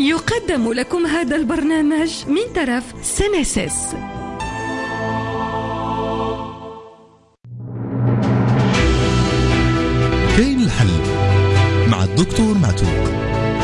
يقدم لكم هذا البرنامج من طرف سينيسيس. كاين الحل مع الدكتور معتوق.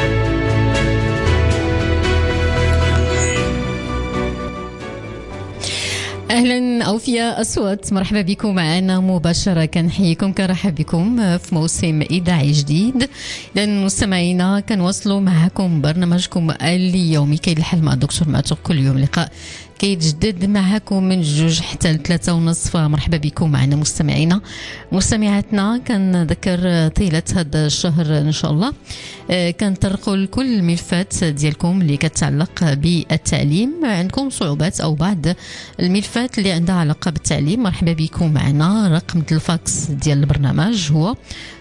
أهلا أوفياء أصوات، مرحبا بكم معنا مباشرة. كنحييكم كنرحب بكم في موسم إذاعي جديد. لأن مستمعينا كنواصلوا معكم برنامجكم اليومي كاين الحل مع الدكتور معتوق، كل يوم لقاء كيتجدد معكم من 2 حتى 3:30. فمرحبا بكم معنا مستمعينا مستمعاتنا. كنذكر طيلة هذا الشهر إن شاء الله كنطرقوا لكل الملفات ديالكم اللي كتعلق بالتعليم. عندكم صعوبات أو بعض الملفات اللي عندها علاقة بالتعليم، مرحبا بكم معنا. رقم الفاكس ديال البرنامج هو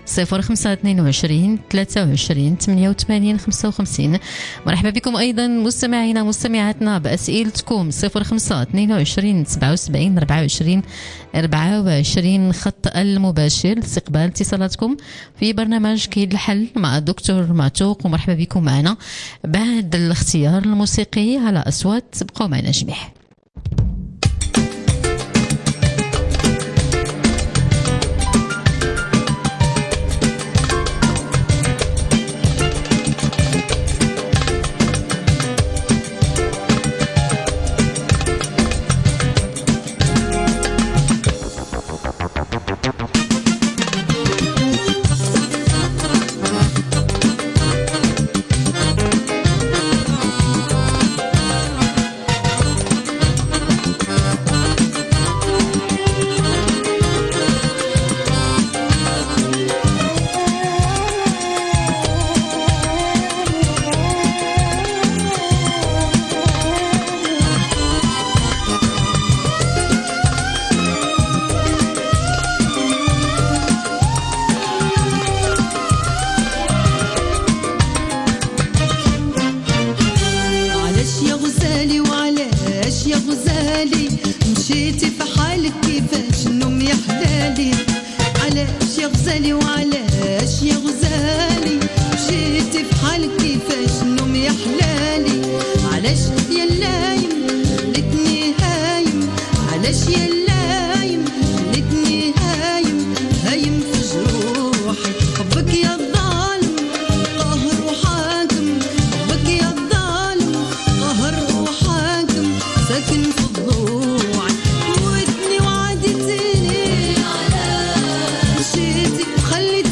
0522 23 88 55. مرحبا بكم أيضا مستمعينا مستمعاتنا بأسئلتكم 0522 77 24 24. خط المباشر لاستقبال اتصالاتكم في برنامج كاين الحل مع الدكتور معتوق. ومرحبا بكم معنا بعد الاختيار الموسيقي على أصوات. بقوا معنا جميع. خلي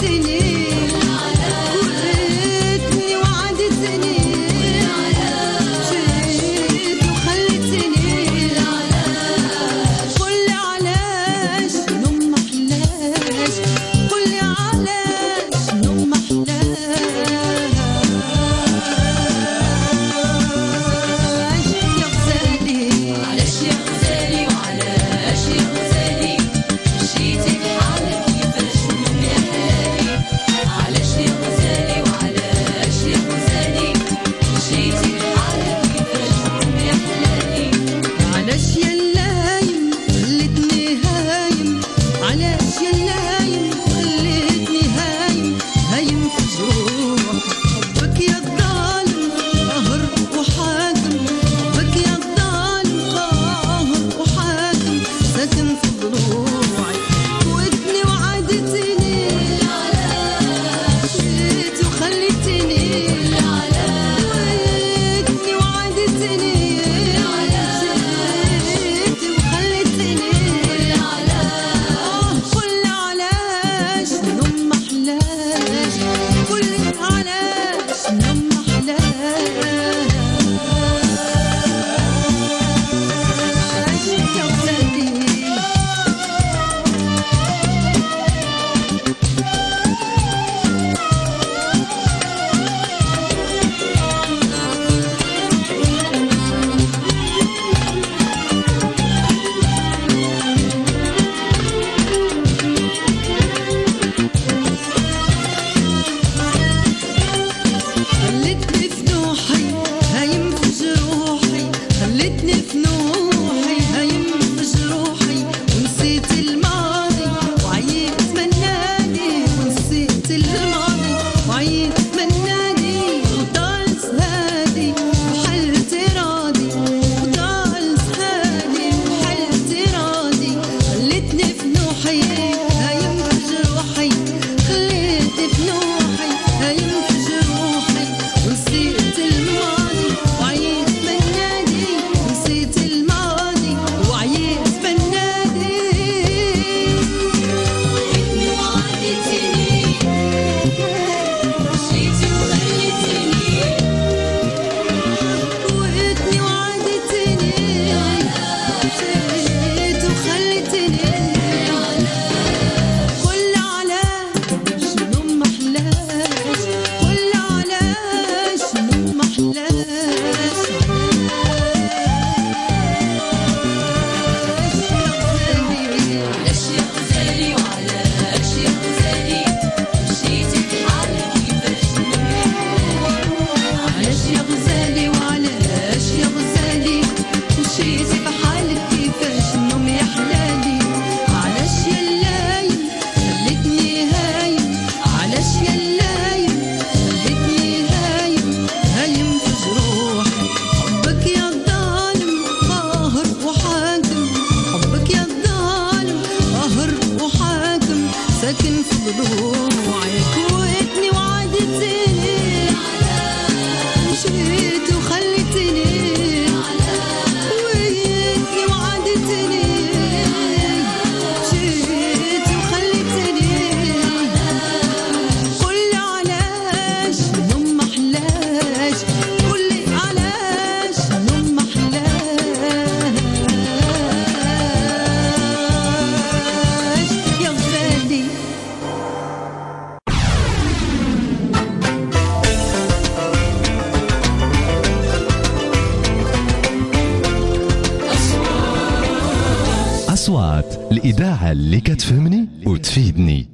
أصوات الإذاعة اللي كتفهمني وتفيدني.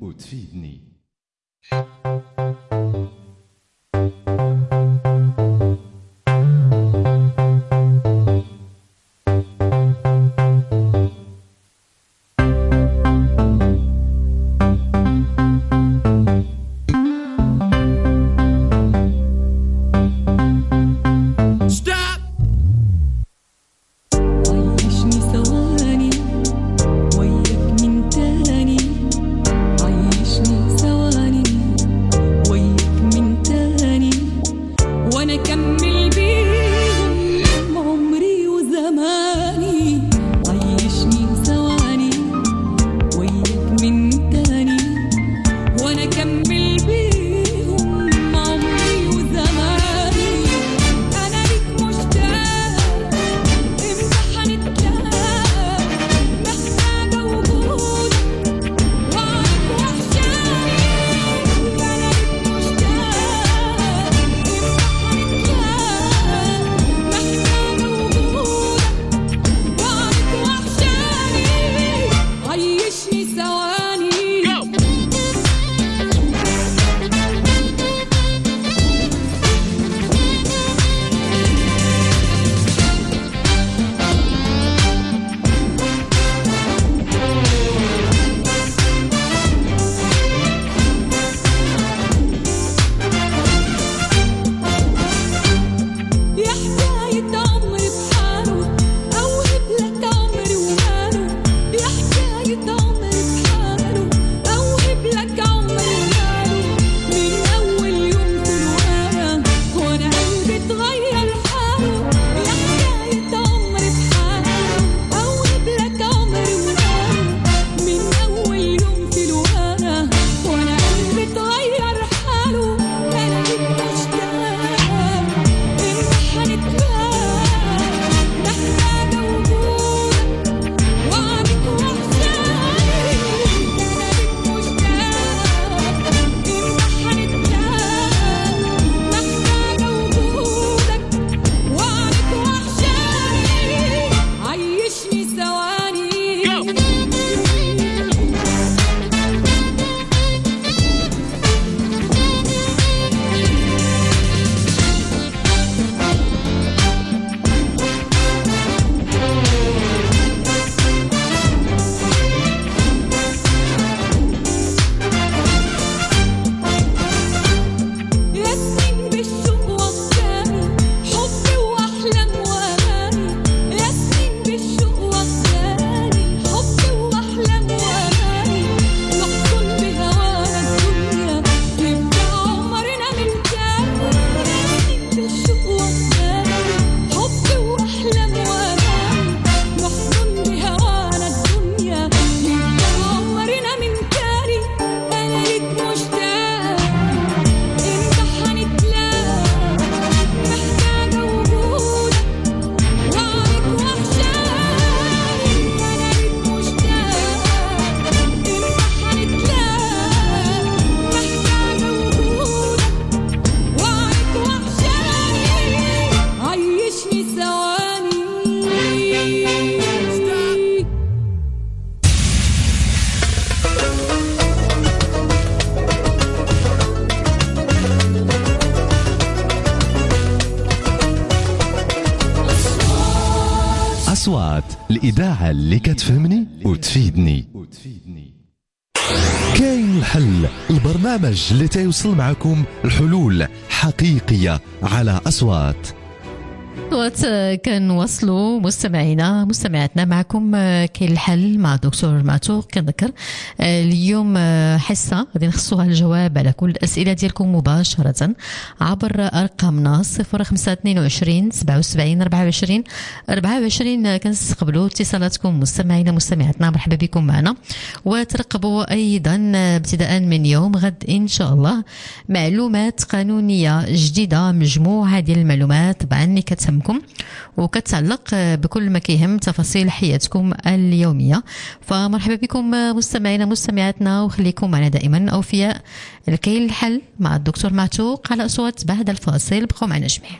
عيشني أصوات الإذاعة اللي كتفهمني وتفيدني. كاين الحل، البرنامج اللي تيوصل معكم الحلول حقيقية على أصوات. كنوصلوا مستمعاتنا معكم. كاين الحل مع الدكتور معتوق. كنذكر اليوم حصه غادي نخصوها الجواب على كل الاسئله ديالكم مباشره عبر ارقامنا 0522 77 24. كنستقبلوا اتصالاتكم مستمعاتنا. مرحبا بكم معنا، وترقبوا ايضا ابتداء من يوم غد ان شاء الله معلومات قانونيه جديده، مجموعه ديال المعلومات طبعا اللي كتهمكم وكتعلق بكل ما كيهم تفاصيل حياتكم اليوميه. فمرحبا بكم مستمعاتنا، وخليكم معنا دائما اوفياء. كاين الحل مع الدكتور معتوق على اصوات. بعد الفاصل بقوا معنا جميعا.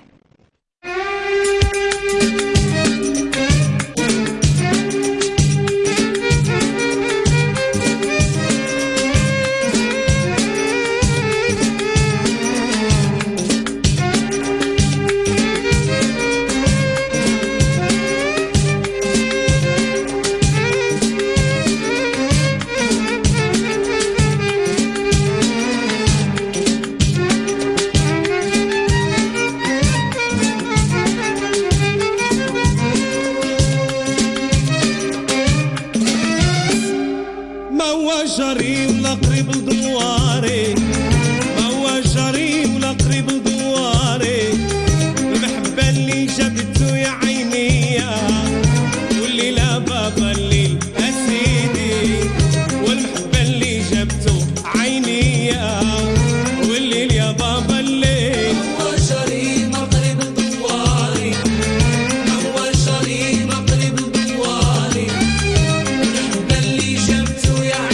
جري ولا قريب لدواري، ما هو جري ولا قريب لدواري. المحبة اللي جابته يا عيني والليل بابا الليل أسيدي، والمحبة اللي جابته عيني والليل يا بابا الليل. ما هو جري ما قريب لدواري، ما هو جري ما قريب لدواري. المحبة اللي جابته يا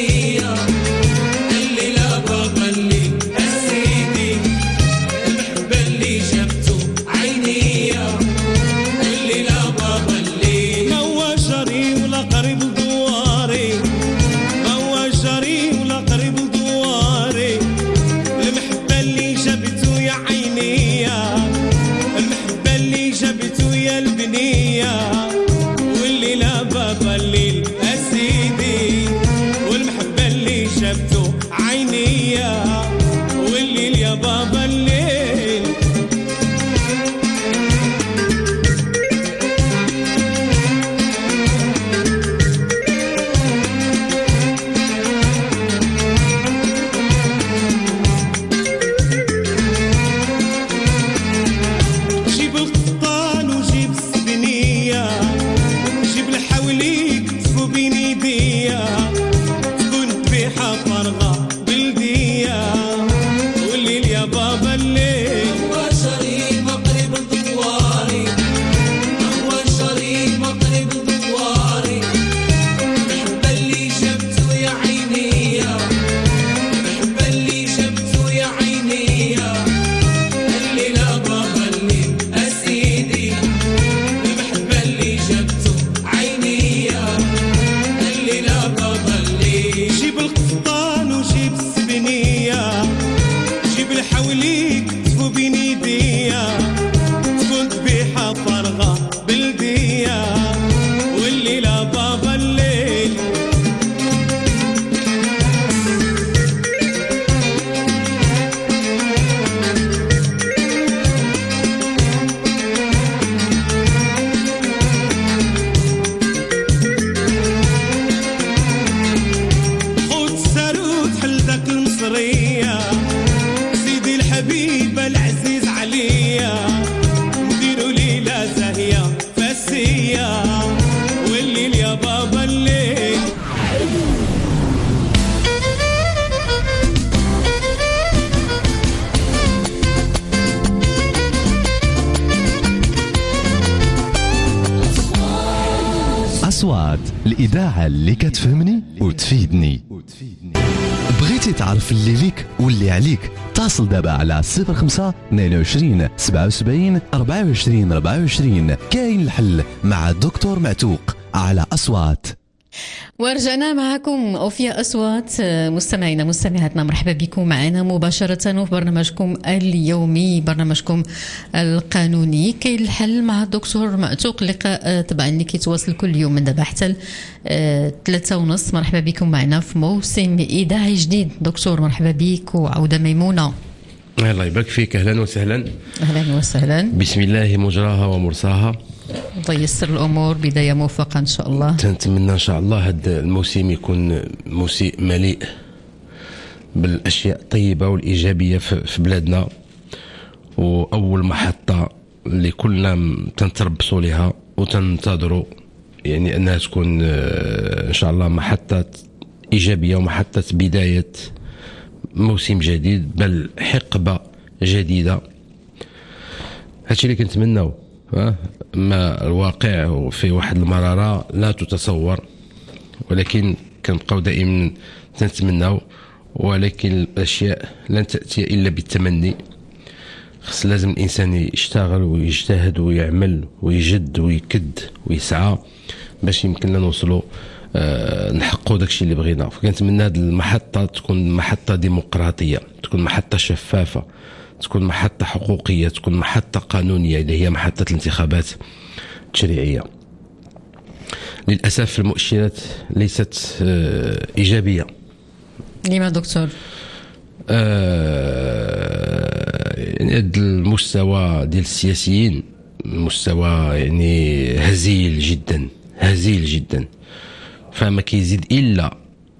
أصوات الإذاعة اللي كتفهمني وتفيدني. بغيتي تعرف اللي ليك واللي عليك؟ اتصل دابا على 05 22 77 24. كاين الحل مع الدكتور معتوق على أصوات. ورجعنا معكم أوفياء أصوات. مستمعينا مستمعاتنا، مرحبا بكم معنا مباشرة في برنامجكم اليومي، برنامجكم القانوني كي الحل مع الدكتور معتوق. لقاء طبعا اللي كيتواصل كل يوم من دابا حتى 3:30. مرحبا بكم معنا في موسم إذاعي جديد. دكتور مرحبا بك وعودة ميمونة. الله يبارك فيك. أهلا وسهلا. أهلا وسهلا. بسم الله مجراها ومرساها. الله ييسر الأمور، بداية موفقة إن شاء الله. نتمنى إن شاء الله هذا الموسم يكون موسم مليء بالأشياء الطيبة والإيجابية في بلادنا، وأول محطة اللي كلنا تنتربصوا لها وتنتظروا يعني أنها تكون إن شاء الله محطة إيجابية ومحطة بداية موسم جديد، بل حقبة جديدة. هادشي اللي كنتمناو. ما الواقع في واحد المرارة لا تتصور، ولكن كنبقاو دائما تنتمناو، ولكن الأشياء لن تأتي إلا بالتمني. خص لازم الإنسان يشتغل ويجتهد ويعمل ويجد ويكد ويسعى باش يمكن لنا نوصلوا نحققوا داكشي اللي بغينا. فكنتمنى هذه المحطة تكون محطة ديمقراطية، تكون محطة شفافة، تكون محطة حقوقية، تكون محطة قانونية اللي هي محطة الانتخابات التشريعية. للأسف المؤشرات ليست إيجابية. لما دكتور؟ يعني المستوى ديال السياسيين مستوى يعني هزيل جدا، هزيل جدا. فما كيزيد إلا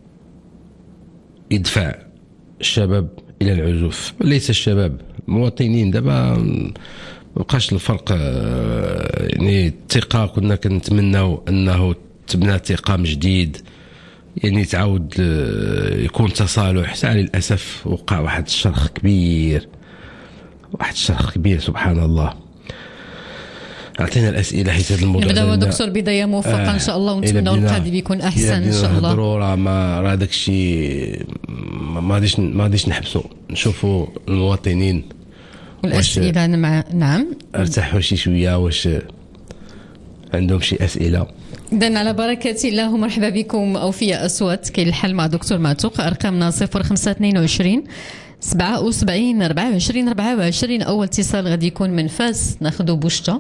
يدفع الشباب إلى العزوف. ليس الشباب، المواطنين دابا مبقاش الفرق. يعني الثقة كنا كنتمناو أنه تبنى ثقة من جديد، يعني تعاود يكون تصالح. ساعة للأسف وقع واحد الشرخ كبير، واحد الشرخ كبير سبحان الله. أعطينا الأسئلة حيت هذا الموضوع نبداو دكتور بداية موفقة إن شاء الله، ونتمنى القادم يكون أحسن إن شاء الله. نهضروا راه داك الشيء ما غاديش نحبسوا، نشوفوا المواطنين والأسئلة. نعم ارتاحوا شي شوية، واش عندهم شي أسئلة. إذن على بركة الله مرحبا بكم أوفياء أصوات كي الحل مع دكتور معتوق. أرقامنا 0522 77 24 24. أول اتصال غادي يكون من فاس. ناخذوا بوشتا.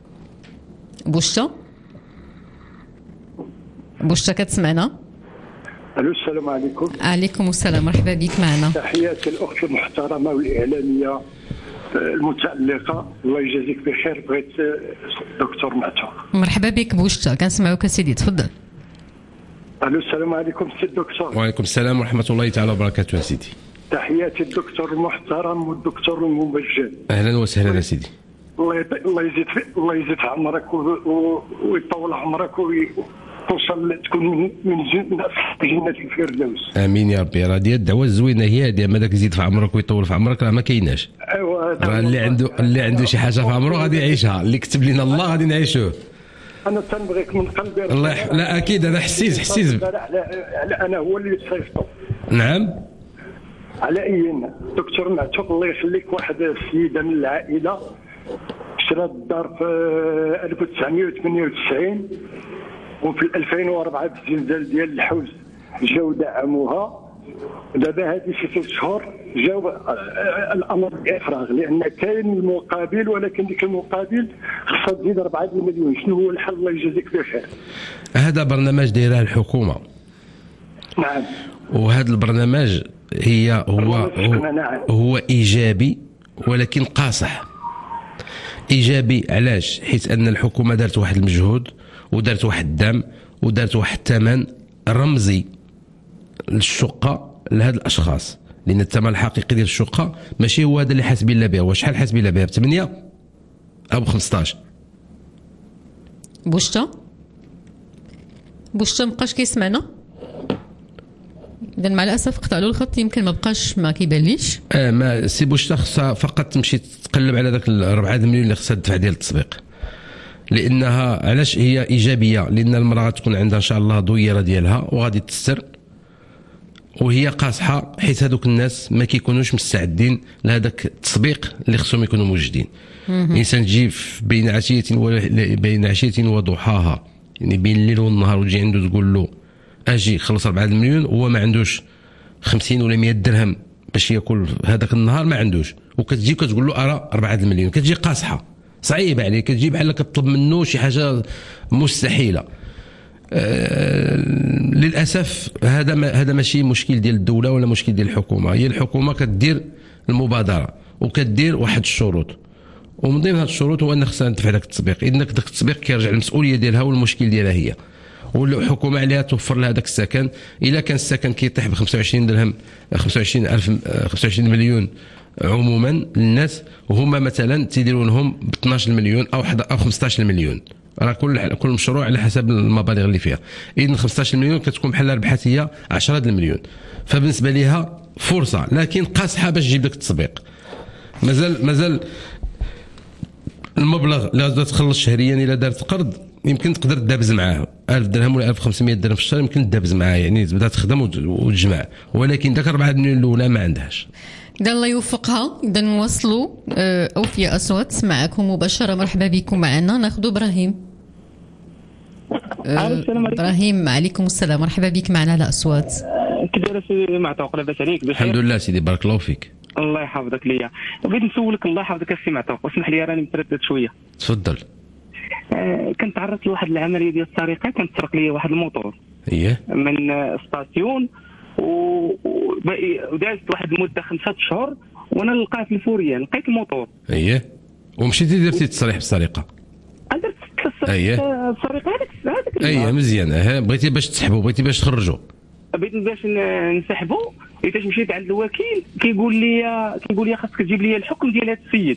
بوشتا كتسمعنا؟ الو السلام عليكم. عليكم السلام، مرحبا بك معنا. تحياتي الاخت المحترمه والاعلاميه المتالقه، الله يجازيك بخير. بغيت دكتور معتوق. مرحبا بك بوشتا، كنسمعوك سيدي، تفضل. الو السلام عليكم سي الدكتور. وعليكم السلام ورحمه الله تعالى وبركاته يا سيدي. تحياتي الدكتور المحترم والدكتور الممجد. اهلا وسهلا يا سيدي. الله يزيد في عمرك ويطول عمرك توصل تكون من جنة الفردوس. امين يا ربي. راه ديال الدعوه الزوينه هي هذه، اما داك يزيد في عمرك ويطول في عمرك راه ما كايناش. ايوا راه اللي عنده شي حاجه في عمره غادي يعيشها، اللي كتب لنا الله غادي نعيشوه. انا تنبغيك من قلبي. الله لا اكيد انا حسيت على انا هو اللي صيفطه. نعم. على اي دكتور معتوق الله يخليك، واحد السيده من العائله شرات الدار في 1998، وفي 2004 في الزلزال ديال الحوز جاو دعموها. دابا هذه شي 6 شهور جاو الامر بافراغ، لان كاين المقابل، ولكن ديك المقابل خصها تزيد 4 مليون. شنو هو الحل؟ الله يجازيك بخير. هذا برنامج دايره الحكومه. نعم. وهذا البرنامج هو ايجابي ولكن قاصح. ايجابي علاش؟ حيت ان الحكومه دارت واحد المجهود ودارت واحد الدعم ودارت واحد الثمن رمزي للشقه لهاد الاشخاص، لان الثمن الحقيقي ديال الشقه ماشي هو هذا اللي حاسبين لها بها. وشحال حاسبين لها بها؟ ب8 او ب15. بوشتا مابقاش كيسمعنا. اذا مع الاسف قطع له الخط، يمكن ما كيبانليش. ما سي بوشتا خصها فقط تمشي تقلب على داك 4 مليون اللي خصها تدفع ديال التسويق، لانها علاش هي ايجابيه؟ لان المراه غتكون عندها ان شاء الله ضويره ديالها وغادي تستر، وهي قاصحه حيت هذوك الناس ما كيكونوش مستعدين لهذاك التسبيق اللي خصهم يكونوا موجودين. الانسان تجي بين عشيه وضحاها، يعني بين الليل والنهار، وتجي عنده تقول له اجي خلص 4 المليون وهو ما عندوش 50 ولا 100 درهم باش ياكل هذاك النهار، ما عندوش، وكتجي كتقول له ارى 4 المليون، كتجي قاصحه صعيبه عليه، كتجي بحال كتطلب منه شي حاجه مستحيله. للاسف هذا ماشي مشكل ديال الدوله ولا مشكل ديال الحكومه، هي الحكومه كدير المبادره وكدير واحد الشروط، ومن ضمن هذه الشروط هو ان خصها تدفع ذاك التطبيق. اذا ذاك التطبيق كيرجع المسؤوليه ديالها والمشكل ديالها هي، والحكومه عليها توفر لها داك السكن. الا كان السكن كيطيح ب 25 درهم 25 مليون عموما للناس، وهما مثلا تيديروا لهم ب 12 مليون او 15 مليون، راه كل مشروع على حسب المبالغ اللي فيها. اذا 15 مليون كتكون بحال ربحت هي 10 المليون، فبالنسبه ليها فرصه، لكن قاصحه باش تجيب داك التطبيق. مازال المبلغ اللي غادي تخلص شهريا الا دارت قرض يمكن تقدر تدابز معاه 1000 درهم ولا 1500 درهم في الشهر، يمكن تدابز معاه، يعني تبدا تخدم وتجمع، ولكن داك 4 مليون الاولى ما عندهاش. إذا الله يوفقها. إذا نوصلوا أوفياء أصوات معكم مباشرة. مرحبا بكم معنا. ناخذ إبراهيم. إبراهيم عليكم السلام، مرحبا بك معنا على أصوات. كي داير سيدي معتوق؟ لاباس عليك؟ الحمد لله سيدي، بارك الله فيك. الله يحفظك ليا. بغيت نسولك الله يحفظك السي معتوق، واسمح لي راني متردد شويه. تفضل. كنت تعرضت لواحد العمليه ديال السرقه، كانت سرق لي واحد الموطور من ستاسيون، ودازت واحد المده 5 اشهر وانا لقيت الفوريه، لقيت الموطور. ومشيتي درتي تصريح بالسرقه؟ درت السرقه هذيك مزيان. بغيتي باش تسحبوا، بغيتي باش تخرجوا؟ بغيت باش نسحبوا. حيت مشيت عند الوكيل كيقول لي خاصك تجيب لي الحكم ديال هذا السيد.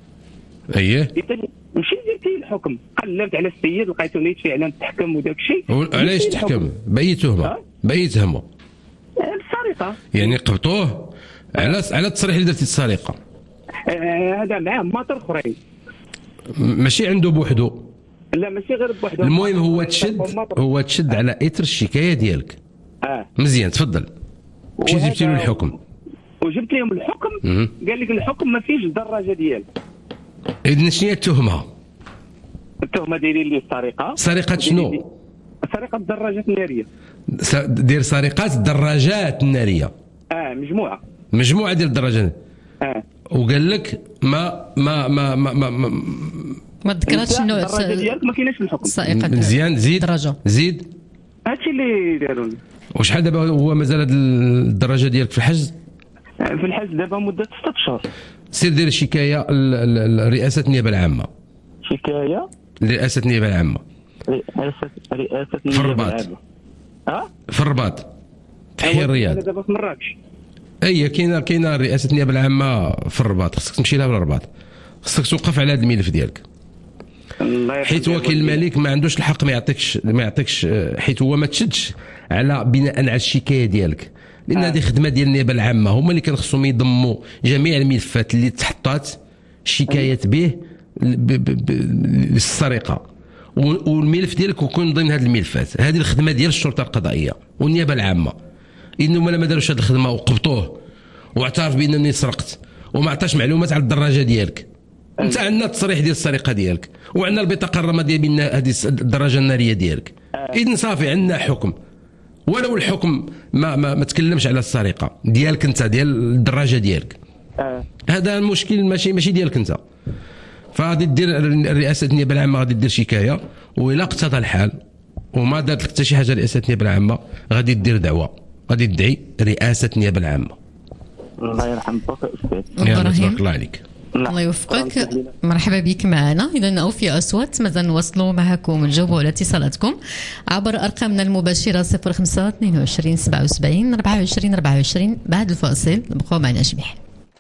مشيت درت الحكم، قلبت على السيد لقيته نيت فعلا تحكم وداك الشيء. علاش تحكم؟ باي تهمه؟ بالسرقه. يعني قبطوه على التصريح اللي درتي السرقه؟ هذا معاه ماطر اخرين، ماشي عنده بوحدو. لا ماشي غير بوحدو. المهم هو تشد على اثر الشكايه ديالك. مزيان، تفضل. مشيتي جبتي له الحكم؟ وجبت لهم الحكم. قال لك الحكم ما فيش الدراجه ديالك. اذن شنو هي التهمه؟ التهمه دايرين لي السرقه. سرقه شنو؟ سرقه الدراجات الناريه. دير سرقات الدراجات الناريه. مجموعه ديال الدراجات. وقال لك ما ذكرتش النوع الدراجه ديالك ما كايناش في الحكم. مزيان، زيد هادشي اللي داروا. وشحال دابا هو مازال هاد الدراجه ديالك في الحجز؟ في الحجز دابا مده 6 اشهر. سير دير شكايه لرئاسه النيابه العامه. شكايه لرئاسه النيابه العامه. رئاسه في الرباط. في الرباط تحية الرياض. دابا في مراكش. كاينه رئاسه النيابه العامه في الرباط، خصك تمشي لها في الرباط، خصك توقف على هذا الملف ديالك. حيت وكيل الملك ما عندوش الحق ما يعطيكش حيت هو ما تشدش على بناء على الشكايه ديالك، لان هذه خدمه ديال النيابه العامه، هما اللي كان خصهم يضموا جميع الملفات اللي تحطات شكايات به للسرقه، والملف ديالك يكون ضمن هذه الملفات. هذه الخدمه ديال الشرطه القضائيه والنيابه العامه. انهم ما داروش هذه الخدمه وقبطوه واعترف بانني سرقت وما عطاش معلومات على الدراجه ديالك، انت عندنا التصريح ديال السرقه ديالك وعندنا البطاقه الرماديه بان هذه الدراجه الناريه ديالك. اذا صافي عندنا حكم، ولو الحكم ما تكلمش على السرقه ديالك انت ديال الدراجه ديالك. هذا المشكل ماشي ديالك انت. فغادي دير رئاسه النيابه العامه، غادي دير شكايه، والى اقتضى الحال وما دارت لك حتى شي حاجه رئاسه النيابه العامه، غادي دير دعوه، غادي تدعي رئاسه النيابه العامه. الله يرحم بك استاذ. تبارك الله عليك. الله يوفقك. مرحبا بك معنا. إذا أوفياء أصوات مازال نواصلوا معكم، نجاوبوا على اتصالاتكم عبر أرقامنا المباشرة 05 22 77 24 24. بعد الفاصل نبقوا معنا شبيح.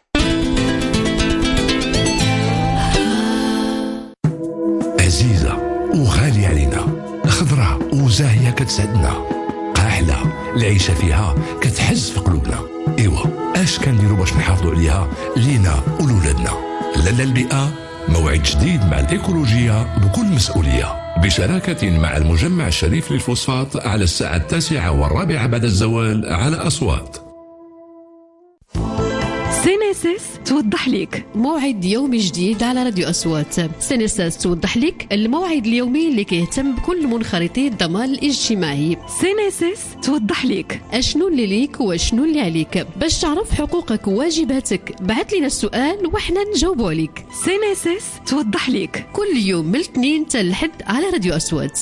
عزيزة وغالية علينا، خضراء وزاهية كتسعدنا، قاحلة العيشة فيها كتحز في قلوبنا. إيوا اش كنديروا باش نحافظوا عليها لينا ولولادنا؟ لالا البيئة موعد جديد مع الإيكولوجية بكل مسؤولية، بشراكة مع المجمع الشريف للفوسفات على الساعة 9:15 بعد الزوال على أصوات. سينيسيس توضح لك موعد يومي جديد على راديو أصوات. سينيسيس توضح لك الموعد اليومي اللي كيهتم بكل منخرطي الضمان الاجتماعي. سينيسيس توضح لك اشنو اللي ليك وشنو اللي عليك. باش تعرف حقوقك وواجباتك بعث لنا السؤال وحنا نجاوبوا عليك. سينيسيس توضح لك كل يوم من الاثنين حتى الحد على راديو أصوات.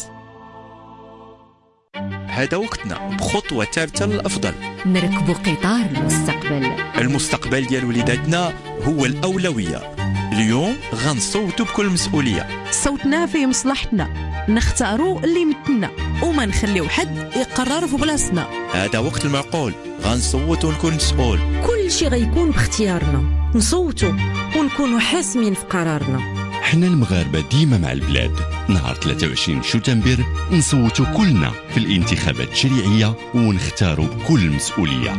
هذا وقتنا بخطوة ثالثة للأفضل، نركبوا قطار المستقبل. المستقبل ديال وليداتنا هو الأولوية. اليوم غنصوتوا بكل مسؤولية. صوتنا في مصلحتنا، نختاروا اللي يمثلنا وما نخليو حد يقرر في بلاصتنا. هذا وقت المعقول، غنصوت ونكون مسؤول. كل شيء غيكون باختيارنا، نصوتوا ونكونوا حاسمين في قرارنا. حنا المغاربة ديما مع البلاد. نهار 23 شتنبر نصوتوا كلنا في الانتخابات التشريعية ونختاروا بكل مسؤولية.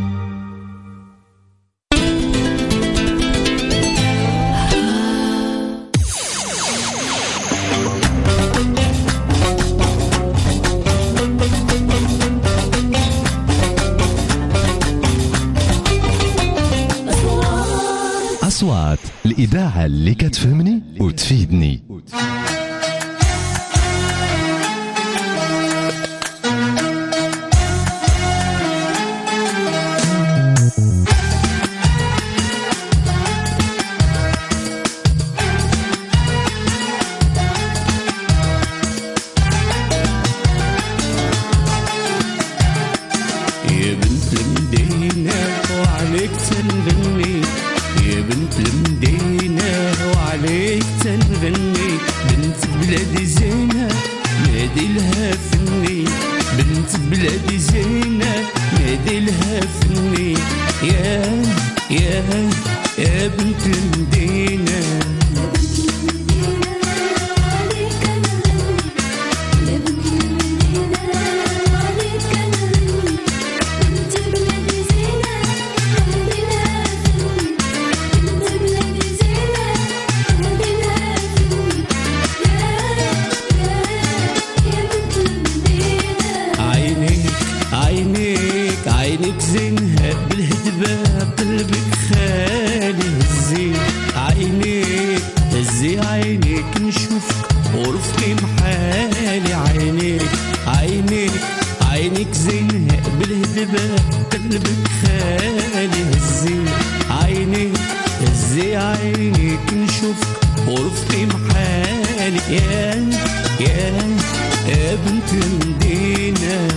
أصوات الإذاعة اللي كتفهمني وتفيدني. يا بنت المدينة وعليك تنغني، يا بنت المدينة وعليك تنغني، بنت بلادي زينة نادي لها فني، بنت بلادي زينة نادي لها فني، يا يا يا بنت المدينة. عينيك زينها بالهدبة قلبك خالي هزي، عينيك هزي عينيك نشوفك ورفقي محالي، عينيك زينها بالهدبة قلبك خالي هزي، عينيك هزي عينيك نشوفك ورفقي محالي، يا بنت المدينة.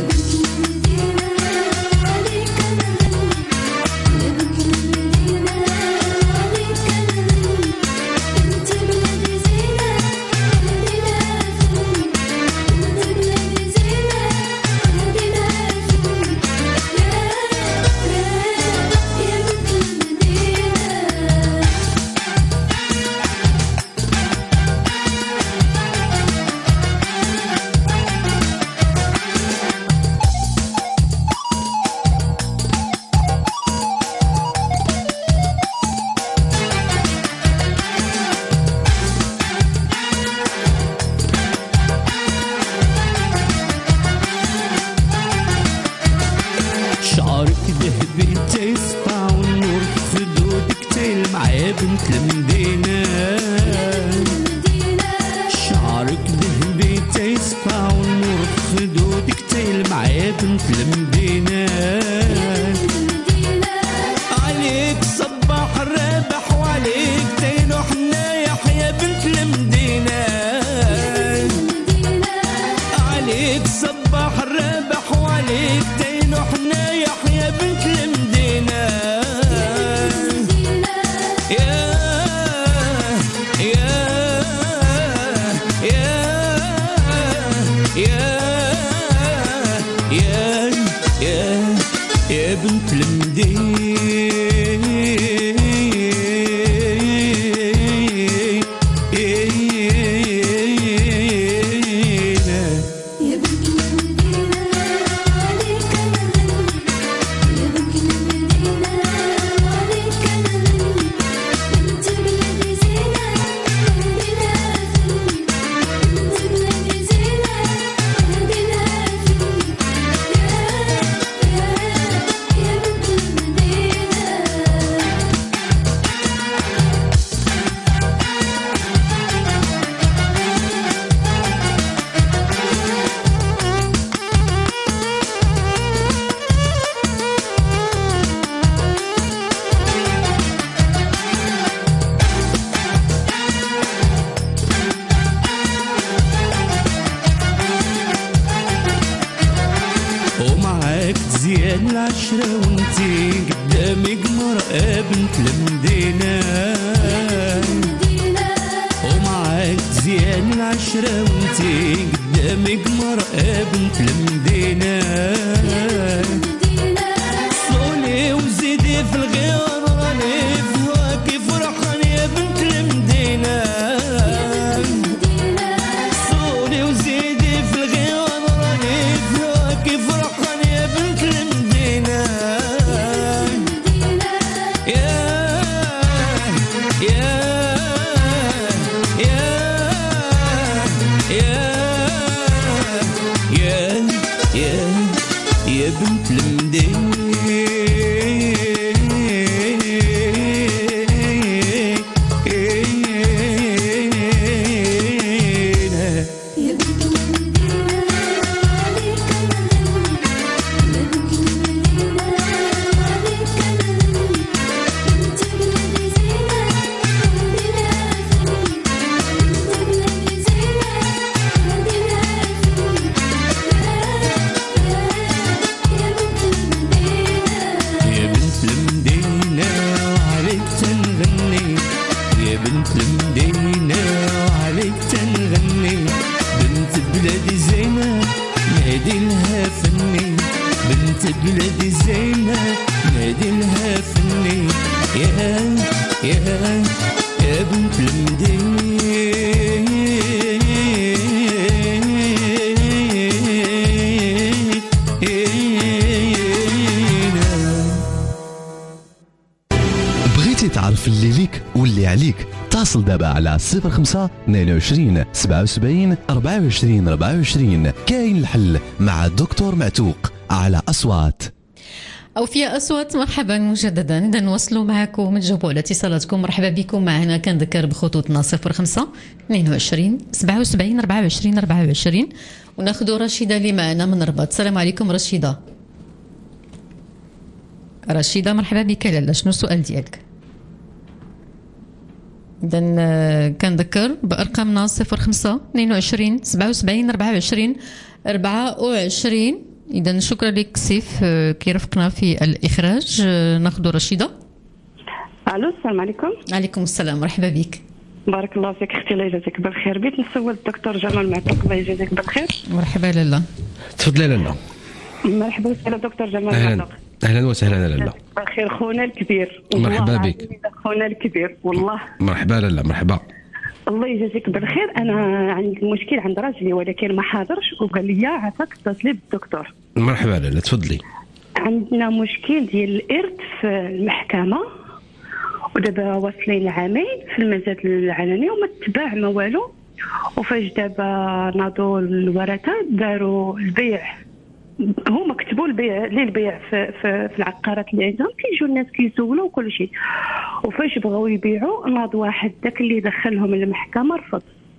يا بنت العشرة وانتي قدامي مرأة بنت المدينة ومعاك زيان العشرة وانتي قدامي مرأة بنت المدينة صولي وزيدي في الغيار راني فواكي فرحان يا بنت المدينة صولي وزيدي في الغيار راني فواكي فرحان يا بنت المدينة يا يا يا يا يا يا بنت المدينة بلادي زينة نادي لها فني يا بنت المدينة بغيتي تعرف اللي ليك واللي عليك اتصل دابا على 05 22 77 24 24. كاين الحل مع الدكتور معتوق على أصوات. أوفياء أصوات مرحبا مجددا. إذا نوصلوا معكم نجاوبوا على اتصالاتكم. مرحبا بكم معنا. كنذكر بخطوطنا 05 22 77 24 24. وناخذوا رشيدة اللي معنا من الرباط. السلام عليكم رشيدة. رشيدة مرحبا بك. لالا شنو السؤال ديالك؟ إذا كنذكر بأرقامنا 05 22 77 24 24. إذا شكرا لك سيف كيرفقنا في الإخراج. ناخذ رشيدة. ألو السلام عليكم. عليكم السلام مرحبا بك. بارك الله فيك اختي الله يجازيك بالخير. بغيت نسول الدكتور جمال معتوق الله يجازيك بالخير. مرحبا لالا. تفضلي لالا. مرحبا وسهلا دكتور جمال معتوق. اهلا وسهلا لالا. بالخير خونا الكبير. مرحبا بك خونا الكبير والله. مرحبا لالا مرحبا. الله يجازيك بالخير. انا عندي مشكل عند راجلي ولكن ما حاضرش وقال لي عافاك اتصلي بالدكتور. مرحبا لالا تفضلي. عندنا مشكل ديال الارث في المحكمه ودابا واصلين لعامين في المزاد العلني وما تباع ما والو. وفاش دابا ناضوا الورثه داروا البيع هما كتبوا البيع للبيع في العقارات اللي عندهم. كيجيو الناس كيسولوا وكل شيء. وفاش بغاو يبيعوا ناض واحد داك اللي دخلهم للمحكمه رفض.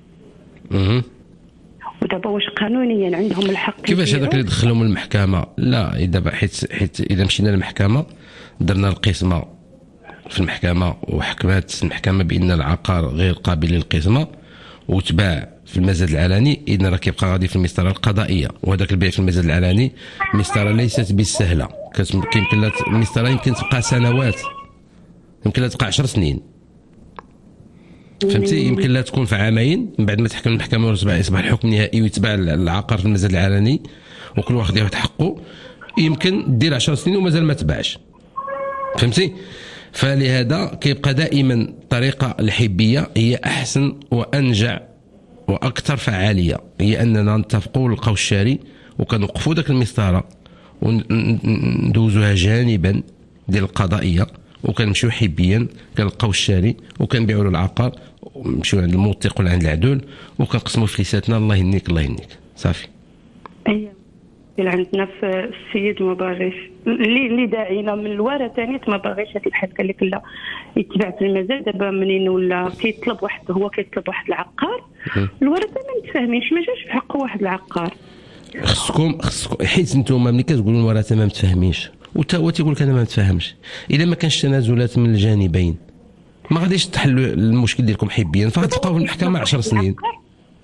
ودابا واش قانونيا عندهم الحق؟ كيفاش هذاك اللي دخلهم المحكمه؟ لا دابا حيت اذا مشينا للمحكمه درنا القسمه في المحكمه وحكمت المحكمه بان العقار غير قابل للقسمه وتباع في المزاد العلني، اذا راه كيبقى غادي في المسطره القضائيه. وهذاك البيع في المزاد العلني مسطره ليست بالسهله. يمكن لها المسطره يمكن تبقى سنوات، يمكن لها تبقى 10 سنين فهمتي. يمكن لها تكون في عامين من بعد ما تحكم المحكمه ويصبح الحكم نهائي ويتباع العقار في المزاد العلني وكل واحد ياخذ حقه. يمكن دير 10 سنين ومازال ما تباعش فهمتي. فلهذا كيبقى دائما الطريقه الحبيه هي احسن وانجع واكثر فعاليه، هي اننا نتفقوا ونلقاو الشاري وكنوقفوا داك المسطره وندوزوها جانبا ديال القضائيه وكنمشيو حبيا كنلقاو الشاري وكنبيعوا له العقار ونمشيو عند الموثق ولا عند العدول وكنقسموا فليساتنا. الله يهنيك الله يهنيك صافي. اييه اللي عندنا في السيد ما باغيش اللي داعينا من الورثه نيت ما باغيش هذا الحال. قال لك لا يتباع في المزاد. دابا منين ولا كيطلب واحد كيطلب واحد العقار الورثه ما متفاهمينش ما جاش بحق واحد العقار. خصكم حيت نتوما ملي كتقولوا الورثه ما متفاهمينش وتا هو تيقول لك انا ما متفاهمش، اذا ما كانش تنازلات من الجانبين ما غاديش تحلوا المشكل ديالكم حبيا فغتبقاو في المحكمه 10 سنين.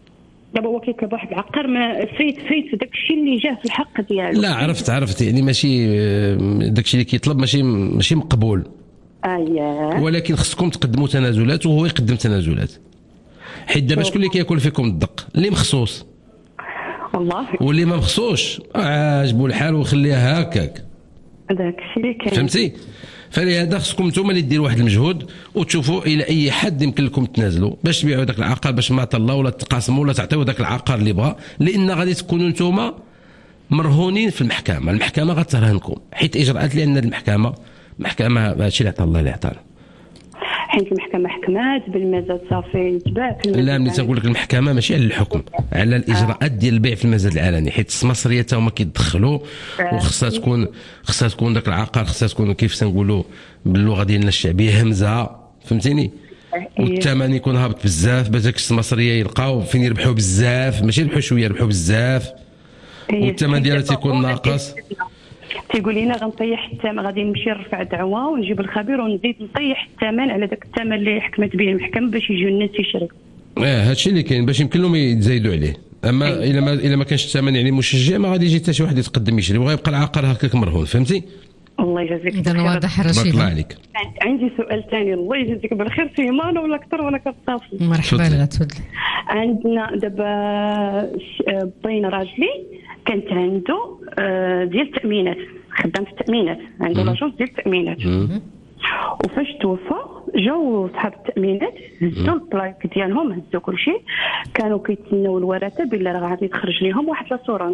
دابا هو كيطلب واحد العقار ما فايت داك الشيء اللي جاه في الحق ديالو. لا عرفت يعني ماشي داك الشيء اللي كيطلب ماشي مقبول. اييه ولكن خصكم تقدموا تنازلات وهو يقدم تنازلات، حيت دابا شكون اللي كياكل فيكم الدق؟ اللي مخصوص والله، واللي ما مخصوش عاجبو الحال وخليها هكاك. داك الشيء اللي كاين فهمتي؟ فلهذا خصكم نتوما اللي ديروا واحد المجهود وتشوفوا الى اي حد يمكن لكم تنازلوا باش تبيعوا داك العقار، باش ما الله ولا تقاسموا ولا تعطيوا داك العقار اللي بغا، لان غادي تكونوا نتوما مرهونين في المحكمه غترهنكم، حيت اجراءات لان المحكمه هادشي اللي عطا الله اللي عطانا، حيت المحكمه حكمات بالمزاد صافي يتباع في المزاد. لا ملي تنقول لك المحكمه ماشي على الحكم، على الاجراءات ديال البيع في المزاد العلني، حيت السماسريه تا هما كيتدخلوا وخصها تكون داك العقار خصها تكون كيف تنقولوا باللغه ديالنا الشعبيه همزه، فهمتيني؟ والثمن يكون هابط بزاف باش داك السماسريه يلقاو فين يربحوا بزاف، ماشي يربحوا شويه، يربحوا بزاف، والثمن ديالها تيكون ناقص. تيقول لنا غنطيح الثمن، غادي نمشي نرفع دعوه ونجيب الخبير ونزيد نطيح الثمن على داك الثمن اللي حكمت به المحكمه باش يجيو الناس يشريو. هادشي اللي كاين باش يمكن لهم يتزايدوا عليه، اما الا ما كانش الثمن يعني مشجع ما غادي يجي حتى شي واحد يتقدم يشري وغيبقى العقار هكاك مرهون، فهمتي؟ الله يجازيك بالخير. واضح رشيد. بارك الله عليك. عندي سؤال ثاني، الله يجازيك بالخير، سيمانه ولا اكثر ولا كتطافي؟ مرحبا لا تفضلي. عندنا دابا بين راجلي كانت عنده ديال التامينات، خدام في التامينات، عنده لاجونس ديال التامينات، وفاش توفى جاو صحاب التامينات هزوا البلايك ديالهم، هزوا كلشي، كانوا كيتسناو الورثه بلا راه غادي تخرج لهم واحد لاسورانس.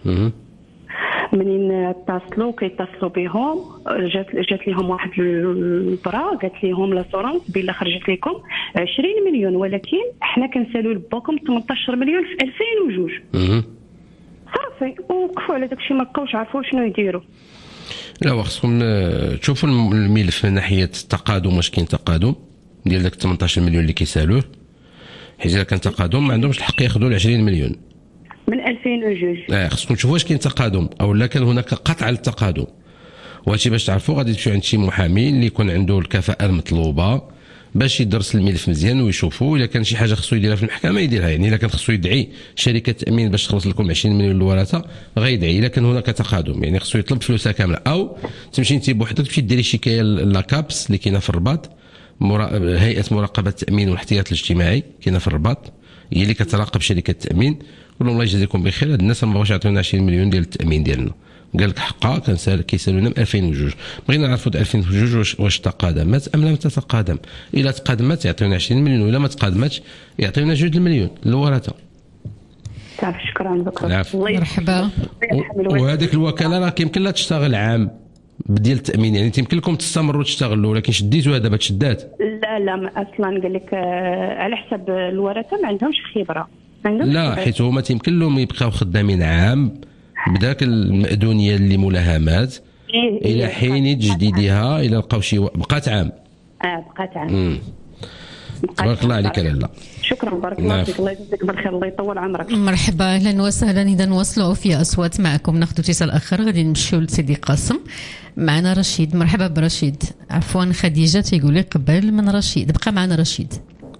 منين اتصلوا كيتصلوا بهم جات لهم واحد البرا قالت لهم لاسورانس بلا خرجت لكم 20 مليون، ولكن حنا كنسالوا لباكم 18 مليون في 2002. صافي وقفوا على داكشي، ما بقاوش عارفوا شنو يديروا. لا خصكم تشوفوا الملف من ناحيه التقادم، واش كاين تقادم ديال داك 18 مليون اللي كيسالوه، حيت اذا كان تقادم ما عندهمش الحق ياخذوا 20 مليون من 2002. خصكم تشوفوا واش كاين تقادم او لا كان هناك قطع للتقادم، وهادشي باش تعرفوا غادي تمشيو عند شي محامي اللي يكون عنده الكفاءه المطلوبه باش يدرس الملف مزيان ويشوفوا الا كان شي حاجه خصو يديرها في المحكمه يديرها، يعني الا كان خصو يدعي شركه تامين باش تخلص لكم 20 مليون للورثه غيدعي، الا كان هناك تقادم يعني خصو يطلب فلوسها كامله، او تمشي انت بوحدك تمشي ديري شكايه لاكابس اللي كاينه في الرباط، هيئه مراقبه التامين والاحتياط الاجتماعي كاينه في الرباط، هي اللي كتراقب شركه التامين، قول لهم الله يجازيكم بخير هاد الناس ما بغاوش يعطيونا 20 مليون ديال التامين ديالنا، قال لك حقا كيسالونا من 2002، بغينا نعرفوا 2002 واش تقادمت ام لم تتقادم، الا تقادمت يعطيونا 20 مليون والا ما تقادمتش يعطيونا 2 المليون للورثه. صافي شكرا دكتور. مرحبا. وهذيك الوكاله راه كيمكن لها تشتغل عام بديال التامين، يعني يمكن لكم تستمروا تشتغلوا، ولكن شديتوها دابا تشدات. لا اصلا قال لك على حسب الورثه ما عندهمش خبره. لا حيت هما تيمكن لهم يبقاو خدامين عام بداك المأذونيه اللي ملاهمات الى حين تجديدها، الى لقاو شي بقات عام. بقات عام. بارك الله عليك لاله. شكرا بارك الله فيك، الله يجزيك بالخير، الله يطول عمرك. مرحبا اهلا وسهلا. اذا نواصلوا في اصوات معكم، ناخذ اتصال اخر غادي نمشيو لسيدي قاسم. معنا رشيد، مرحبا برشيد. عفوا خديجه تيقول لي قبل من رشيد، بقى معنا رشيد.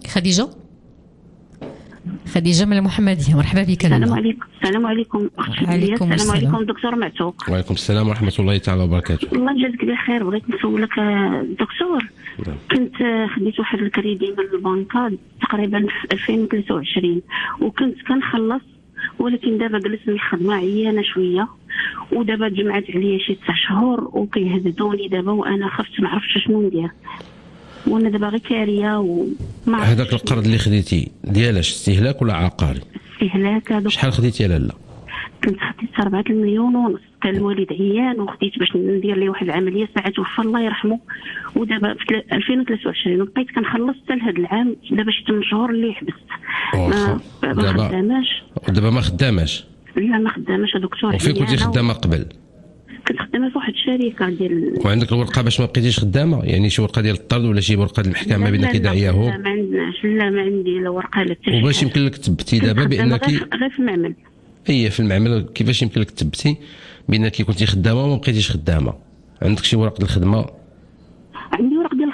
خديجه من المحمديه، مرحبا بك. السلام عليكم. السلام عليكم عليكم السلام عليكم دكتور معتوق. وعليكم السلام ورحمه الله تعالى وبركاته. الله يجازيك بخير. بغيت نسولك دكتور، كنت خديت واحد الكريدي من البنكه تقريبا في 2023 وكنت كنخلص، ولكن دابا جلسني الخدمه عيانه شويه، ودابا جمعت عليا شي 9 شهور وكيهددوني دابا، وانا خفت ما عرفتش شنو ندير، وانا دابا غير كاريه وما. هذاك القرض اللي خديتي ديالاش استهلاك ولا عقاري؟ استهلاك. هذاك شحال خديتي لاله؟ كنت خديت 4 مليون ونص، كان الوالد عيان وخديت باش ندير ليه واحد العمليه، ساعه توفى الله يرحمه، ودابا في 2023 بقيت كنخلص حتى لهذا العام، دابا شي 8 شهور اللي حبست. ما خداماش. دابا ما خداماش؟ لا ما خداماش دكتور. وفين كنتي خدامه قبل؟ كنت خدامه في واحد الشركه ديال. وعندك الورقه باش ما بقيتيش خدامه؟ يعني شي ورقه ديال الطرد ولا شي ورقه ديال المحكمه بانك داعياهم؟ لا ما عندناش، لا ما عندي لا ورقه لا حتى شي. وباش يمكن لك تثبتي دابا بانك غير في المعمل؟ في المعمل كيفاش يمكن لك تثبتي بانك كنتي خدامه وما بقيتيش خدامه؟ عندك شي ورق ديال الخدمه؟ عندي ورق ديال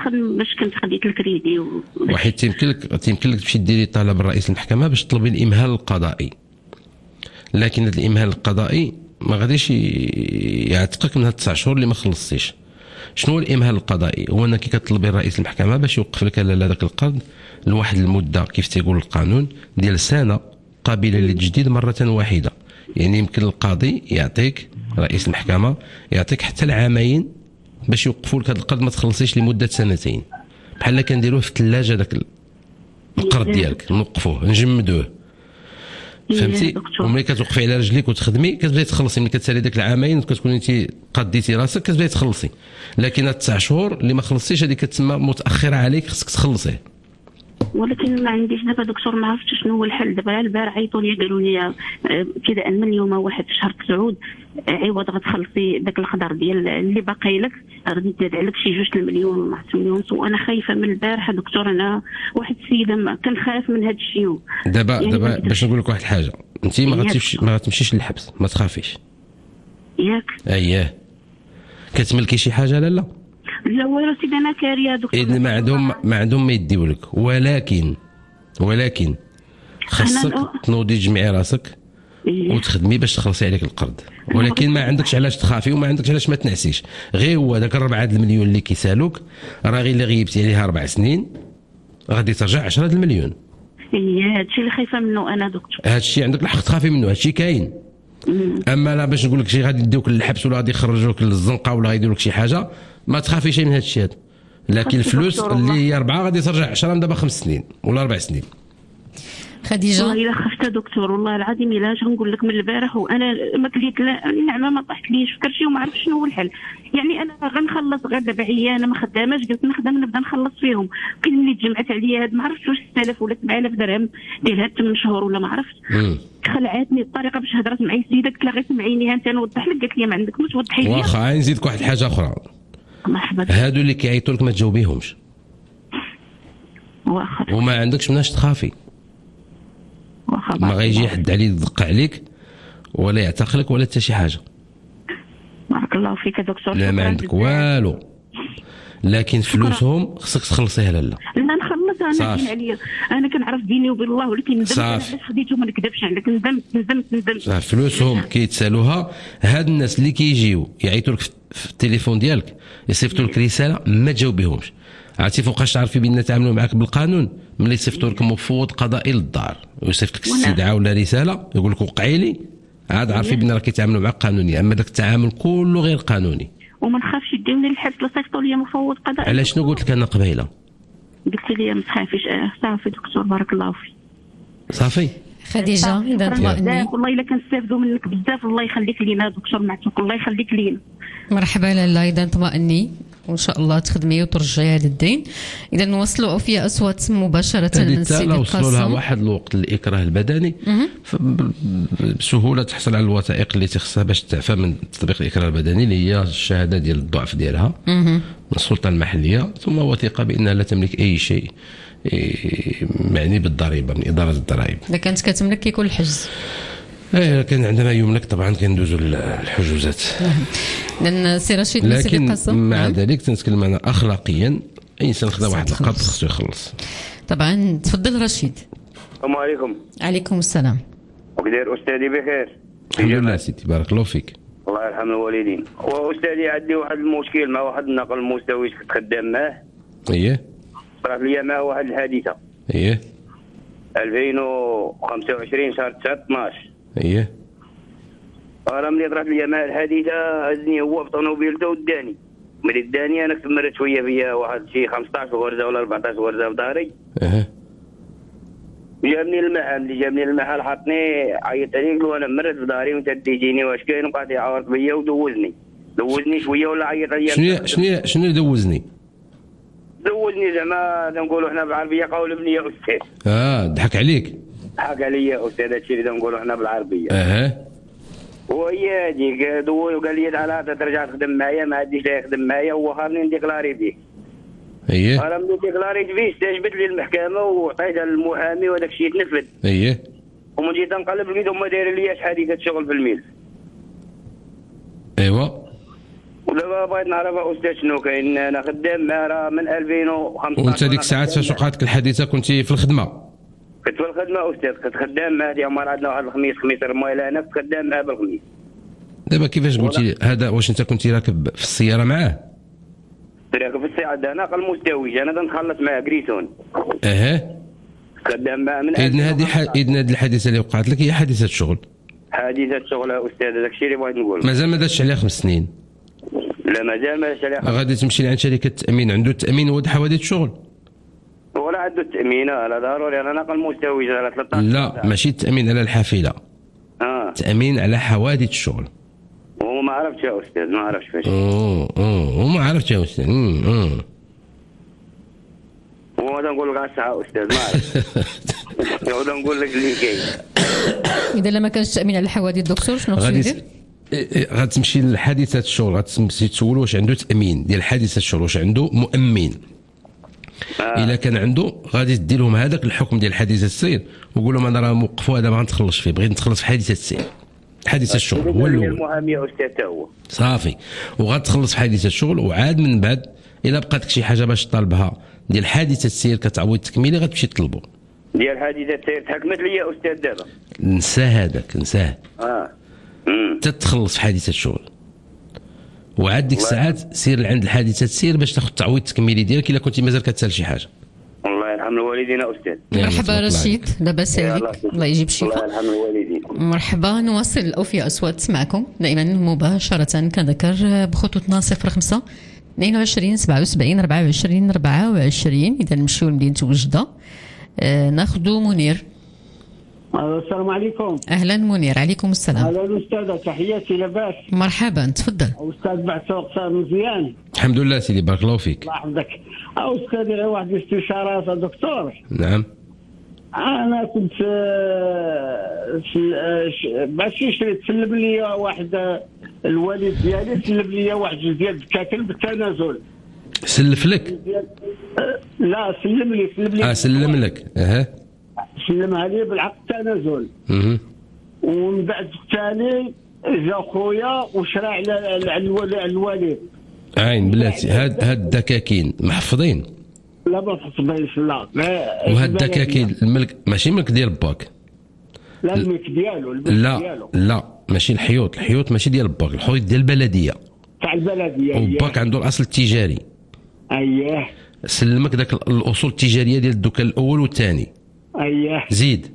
داخل باش كنت خديت الكريدي واحد تيمكن لك تمشي ديري طلب رئيس المحكمه باش تطلبي الامهال القضائي، لكن هذا الامهال القضائي ما غاديش يعتقك من هاد 9 شهور اللي ما خلصتيش. شنو هو الامهال القضائي؟ هو انك كتطلبي رئيس المحكمه باش يوقف لك على هذاك القرض لواحد المده كيف تيقول القانون ديال سنه قابله للتجديد مره واحده. يعني يمكن القاضي يعطيك رئيس المحكمه يعطيك حتى العامين باش يوقفوا لك هذا القرض ما تخلصيش لمده 2 سنين. بحال كنديروه في الثلاجه داك القرض ديالك نوقفوه نجمدوه، فهمتي؟ وملي كتوقفي على رجليك وتخدمي كتبداي تخلصي. ملي كتسالي داك العامين كتكوني انت قديتي راسك كتبداي تخلصي، لكن هاد 9 شهور اللي ما خلصتيش هذه كتسمى متاخره عليك، خصك تخلصيه. ولكن ما عنديش دابا دكتور، ما عرفتش شنو هو الحل. دابا البارح عيطوا لي قالوا لي ابتداء من يوم 1 شهر 9 عوض غتخلصي داك الخضر ديال اللي باقي لك غادي تدفع لك شي 2 مليون ولا 1 مليون. وانا خايفه من البارح دكتور، انا واحد السيده كنخاف من هذا الشيء. دابا باش نقول لك واحد الحاجه، انت ما غتمشيش للحبس، ما تخافيش ياك. اييه كتملكي شي حاجه؟ لا لا والو سيدي انا كاريه دكتور. إذن ما عندهم ما يديو لك، ولكن خاصك تنوضي تجمعي راسك وتخدمي باش تخلصي عليك القرض. ولكن ما عندكش علاش تخافي وما عندكش علاش ما تنعسيش. غير هو داك 4 المليون اللي كيسالوك راه غير اللي غيبتي عليها 4 سنين غادي ترجع 10 المليون. ايه هادشي اللي خايفه منه انا دكتور. هادشي عندك الحق تخافي منه، هادشي كاين. اما لا باش نقول لك شي غادي يديوك للحبس ولا غادي يخرجوك للزنقه ولا غيديروا لك شي حاجه، ما تخافيش من هادشي هذا. لكن الفلوس اللي هي 4 غادي ترجع 10 دابا 5 سنين ولا 4 سنين. خديجه والله الا خفت دكتور، والله العظيم الا اش غنقول لك من البارح وانا ما كليت النعمه ما طاحت ليش في كرشي وما عرفت شنو هو الحل. يعني انا غنخلص غير دابا عيانه ما خداماش، قلت نخدم نبدا نخلص فيهم. كاين اللي تجمعت عليا هاد ما عرفتش واش 6000 ولا 7000 درهم ديال هاد 8 شهور ولا ما عرفتش. خلعتني الطريقه باش هضرت معايا السيده قلت لها غير سمعيني انت نوضح لك، قالت لي ما عندك ما توضحي لي. واخا نزيدك واحد الحاجه اخرى، مرحبا. هادو اللي كيعيطوا لك ما تجاوبيهمش واخا وما عندكش مناش تخافي. ما غيجي حد عليه يدق عليك ولا يعتقلك ولا حتى شي حاجه. بارك الله فيك دكتور. لا ما عندك والو، لكن فلوسهم خصك تخلصيها. لا نخلص انا كاين عليا، انا كنعرف بيني وبين الله، ولكن ندمت علاش خديته ما نكذبش عليك. ندمت فلوسهم كيتسالوها. هاد الناس اللي كيجيو يعيطوا لك في التليفون ديالك يصيفطوا لك رساله ما تجاوبيهمش. عرفتي فوقاش تعرفي بان تعاملوا معاك بالقانون؟ ملي يصيفطوا لك مفوض قضائي للدار ويصيفط لك استدعاء ولا رساله يقول لك وقعي لي، عاد عارفي بان راه كيتعاملوا معاك قانونيا. اما داك التعامل كله غير قانوني. وما نخافش يديوني للحبس لا صيفطوا لي مفوض قضائي. علاش شنو قلت لك انا قبيله؟ قلت لي ما تخافيش. صافي دكتور بارك الله فيك. صافي خديجه اذا طمأني. والله الا كنستافدوا منك بزاف، الله يخليك لينا دكتور معتوك، الله يخليك لينا. مرحبا لاله، اذا طمأني وان شاء الله تخدمي وترجعي هذا الدين. اذا نوصلوا اوفياء اصوات مباشره من السيد القاسم. وصلوا لها واحد الوقت الاكراه البدني بسهوله تحصل على الوثائق اللي تخصها باش تعفى من تطبيق الاكراه البدني اللي هي الشهاده ديال الضعف ديالها من السلطه المحليه، ثم وثيقه بانها لا تملك اي شيء معني بالضريبه من اداره الضرائب. اذا كانت كتملك كيكون الحجز. كان عندما يملك طبعا كندوزوا الحجوزات. لان سي رشيد لكن مع ذلك تنتكلم انا اخلاقيا اي انسان خدا واحد القرض خصو يخلص. طبعا تفضل رشيد. السلام عليكم. عليكم السلام. وكدير استاذي بخير؟ الحمد لله سيدي بارك الله فيك. الله يرحم الوالدين. واستاذي عندي واحد المشكل مع واحد الناقل مستوي كنت خدام معاه. اييه. صرات لي معاه واحد الحادثه. اييه. 2025 شهر 9 12. اييه. راه ملي طرات لي معاه الحادثه هزني هو بطونوبيلته وداني. ملي داني انا كنت مرت شويه فيا واحد شي 15 غرزه ولا 14 غرزه في ظهري. جابني المحل حطني عيط عليك وانا مرت في ظهري وانت تجيني واش كاين، وقعد يعاود بيا ودوزني شويه ولا عيط عليا. شنو اللي دوزني زعما نقولوا حنا بالعربيه قول ابني يا استاذ. ضحك عليك. ضحك عليا استاذ، هادشي اللي نقولوا حنا بالعربيه. وهي هذيك دوي وقال لي تعال ترجع تخدم معايا، ما عاديش لا يخدم معايا وخارني نديكلاري فيه. انا ملي ديكلاريت فيه استجبت لي المحكمه وعطيتها للمحامي وهذاك الشيء تنفذ. ومن جيت نقلب لقيت هما دايرين لي حادثه شغل في الميل. ايوا. ودابا بغيت نعرف استاذ شنو كاين. انا خدام معاه من 2015. وانت ديك الساعات فاش وقعت الحادثه كنتي في الخدمه؟ كنت في الخدمه استاذ، كنت خدام معاه. ديال مرة عندنا واحد الخميس، خميس رمايله، انا كنت خدام معاه بالخميس. دابا كيفاش قلتي هذا؟ واش انت كنتي راكب في السياره معاه؟ راكب في السياره، انا قال مستوي، انا تنخلص معاه كريسون. خدام معاه من اذن هذه الحادثه اللي وقعت لك هي حادثه شغل؟ حادثه شغل استاذ، هذاك الشيء اللي بغيت نقول. مازال ما دازش عليها 5 سنين؟ لا مازال ما دازش عليها. غادي تمشي لعند شركه التامين، عنده التامين هو حوادث شغل؟ ولا عنده التامين؟ لا ضروري، انا ناقل مستوي على 13. لا ماشي التامين على الحافله، التامين على حوادث الشغل. هو ما عرفتش يا استاذ، ما عرفتش فاش. وما عرفتش يا استاذ. هو نقول لك على الساعه استاذ، ما عرفت. نعود نقول لك اللي كاين. اذا لما كانش تامين على الحوادث دكتور شنو خصو يدير؟ غتمشي لحادثه الشغل، غتمشي تسول واش عنده تامين ديال حادثه الشغل، واش عنده مؤمن. الا كان عنده غادي تدي لهم هذاك الحكم ديال حادثه السير وقول لهم انا راه موقف وهذا ما غنتخلصش فيه، بغيت نتخلص في حادثه السير. حادثه الشغل هو الاول. المهم يا استاذ تا هو صافي، وغتخلص في حادثه الشغل، وعاد من بعد الا بقات لك شي حاجه باش طالبها ديال حادثه السير كتعوض تكميلي غتمشي تطلبوا. ديال حادثه السير تحكمت لي يا استاذ دابا. نسى هذاك، نساه. تتخلص في حادثه الشغل، وعاد ديك الساعات سير لعند الحادثه السير باش تاخذ التعويض التكميلي ديالك الا كنتي مازال كتسال شي حاجه. الله يرحم الوالدين استاذ. مرحبا رشيد، لاباس عليك؟ الله يجيب الشفاء. الله يرحم الوالدين. مرحبا، نواصل الأوفياء أصوات معكم دائما مباشرة. كنذكر بخطوطنا 05 22 77 24 24. إذا نمشيو لمدينة وجدة ناخذ منير. السلام عليكم. اهلا منير. عليكم السلام. اهلا استاذه، تحياتي، لاباس؟ مرحبا، تفضل. استاذ بعث مزيان؟ الحمد لله سيدي، بارك الله فيك. الله يحفظك. استاذي غير واحد الاستشارات يا دكتور. نعم. انا كنت باش شريت، سلم لي واحد الوالد ديالي، سلم لي واحد ديال الدكاكل بالتنازل. سلف لك؟ لا سلم لي. سلم لك. سلمها لي بالعقد التنازل. ومن بعد التالي جا خويا وشرى على الوالد. عين بلاتي، هاد الدكاكين محفظين؟ لا ما محفظينش. لا وهاد الدكاكين الملك ماشي ملك ديال باك. لا الملك ديالو. لا ماشي الحيوط ماشي ديال باك، الحيوط ديال البلديه. تاع البلديه. وباك عنده الاصل التجاري. اييه. سلمك داك الاصول التجاريه ديال الدكان الاول والثاني. اييه. زيد.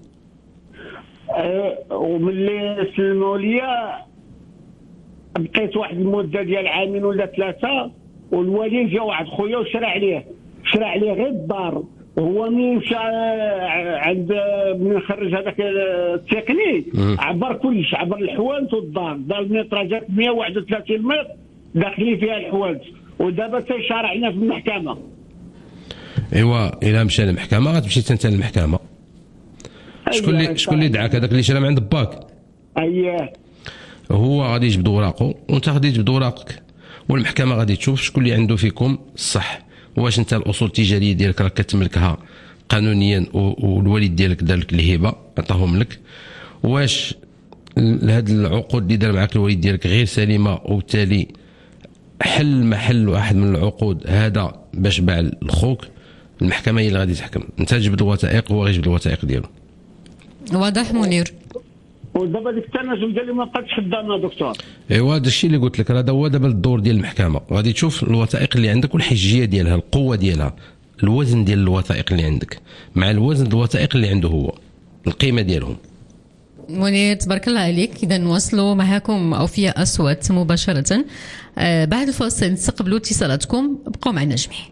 وملي سلموا ليا بقيت واحد المده ديال عامين ولا 3، والوالد جا واحد خويا وشرى عليه غير الدار. وهو ملي مشى عند من خرج هذاك التقني عبر كلشي، عبر الحوانت والدار. دار المتر جات 131 متر داخلين فيها الحوانت، ودابا تيشارعنا في المحكمه. ايوا الا مشى للمحكمه غتمشي انت للمحكمه. شكون اللي دعاك؟ هذاك اللي شرى من عند باك؟ اييه. هو غادي يجبد اوراقه وانت غادي تجبد اوراقك، والمحكمه غادي تشوف شكون اللي عنده فيكم الصح. واش انت الاصول التجاريه ديالك راك كتملكها قانونيا والوالد ديالك دار لك الهبه عطاهم لك، واش هاد العقود اللي دار معك الوالد ديالك غير سليمه وبالتالي حل محل واحد من العقود هذا باش باع لخوك. المحكمه هي اللي غادي تحكم، انت تجبد الوثائق وهو غيجبد الوثائق ديالو. واضح منير. ودابا ديك التنازل ديالي ما بقاتش خدامه دكتور. ايوا هذا الشيء اللي قلت لك، هذا هو دابا الدور ديال المحكمه. غادي تشوف الوثائق اللي عندك والحجيه ديالها، القوه ديالها، الوزن ديال الوثائق اللي عندك مع الوزن الوثائق اللي عنده هو، القيمه ديالهم. منير تبارك الله عليك. اذا نواصلوا معكم اوفياء اصوات مباشره. بعد الفاصل نستقبلوا اتصالاتكم، بقوا معنا جميع.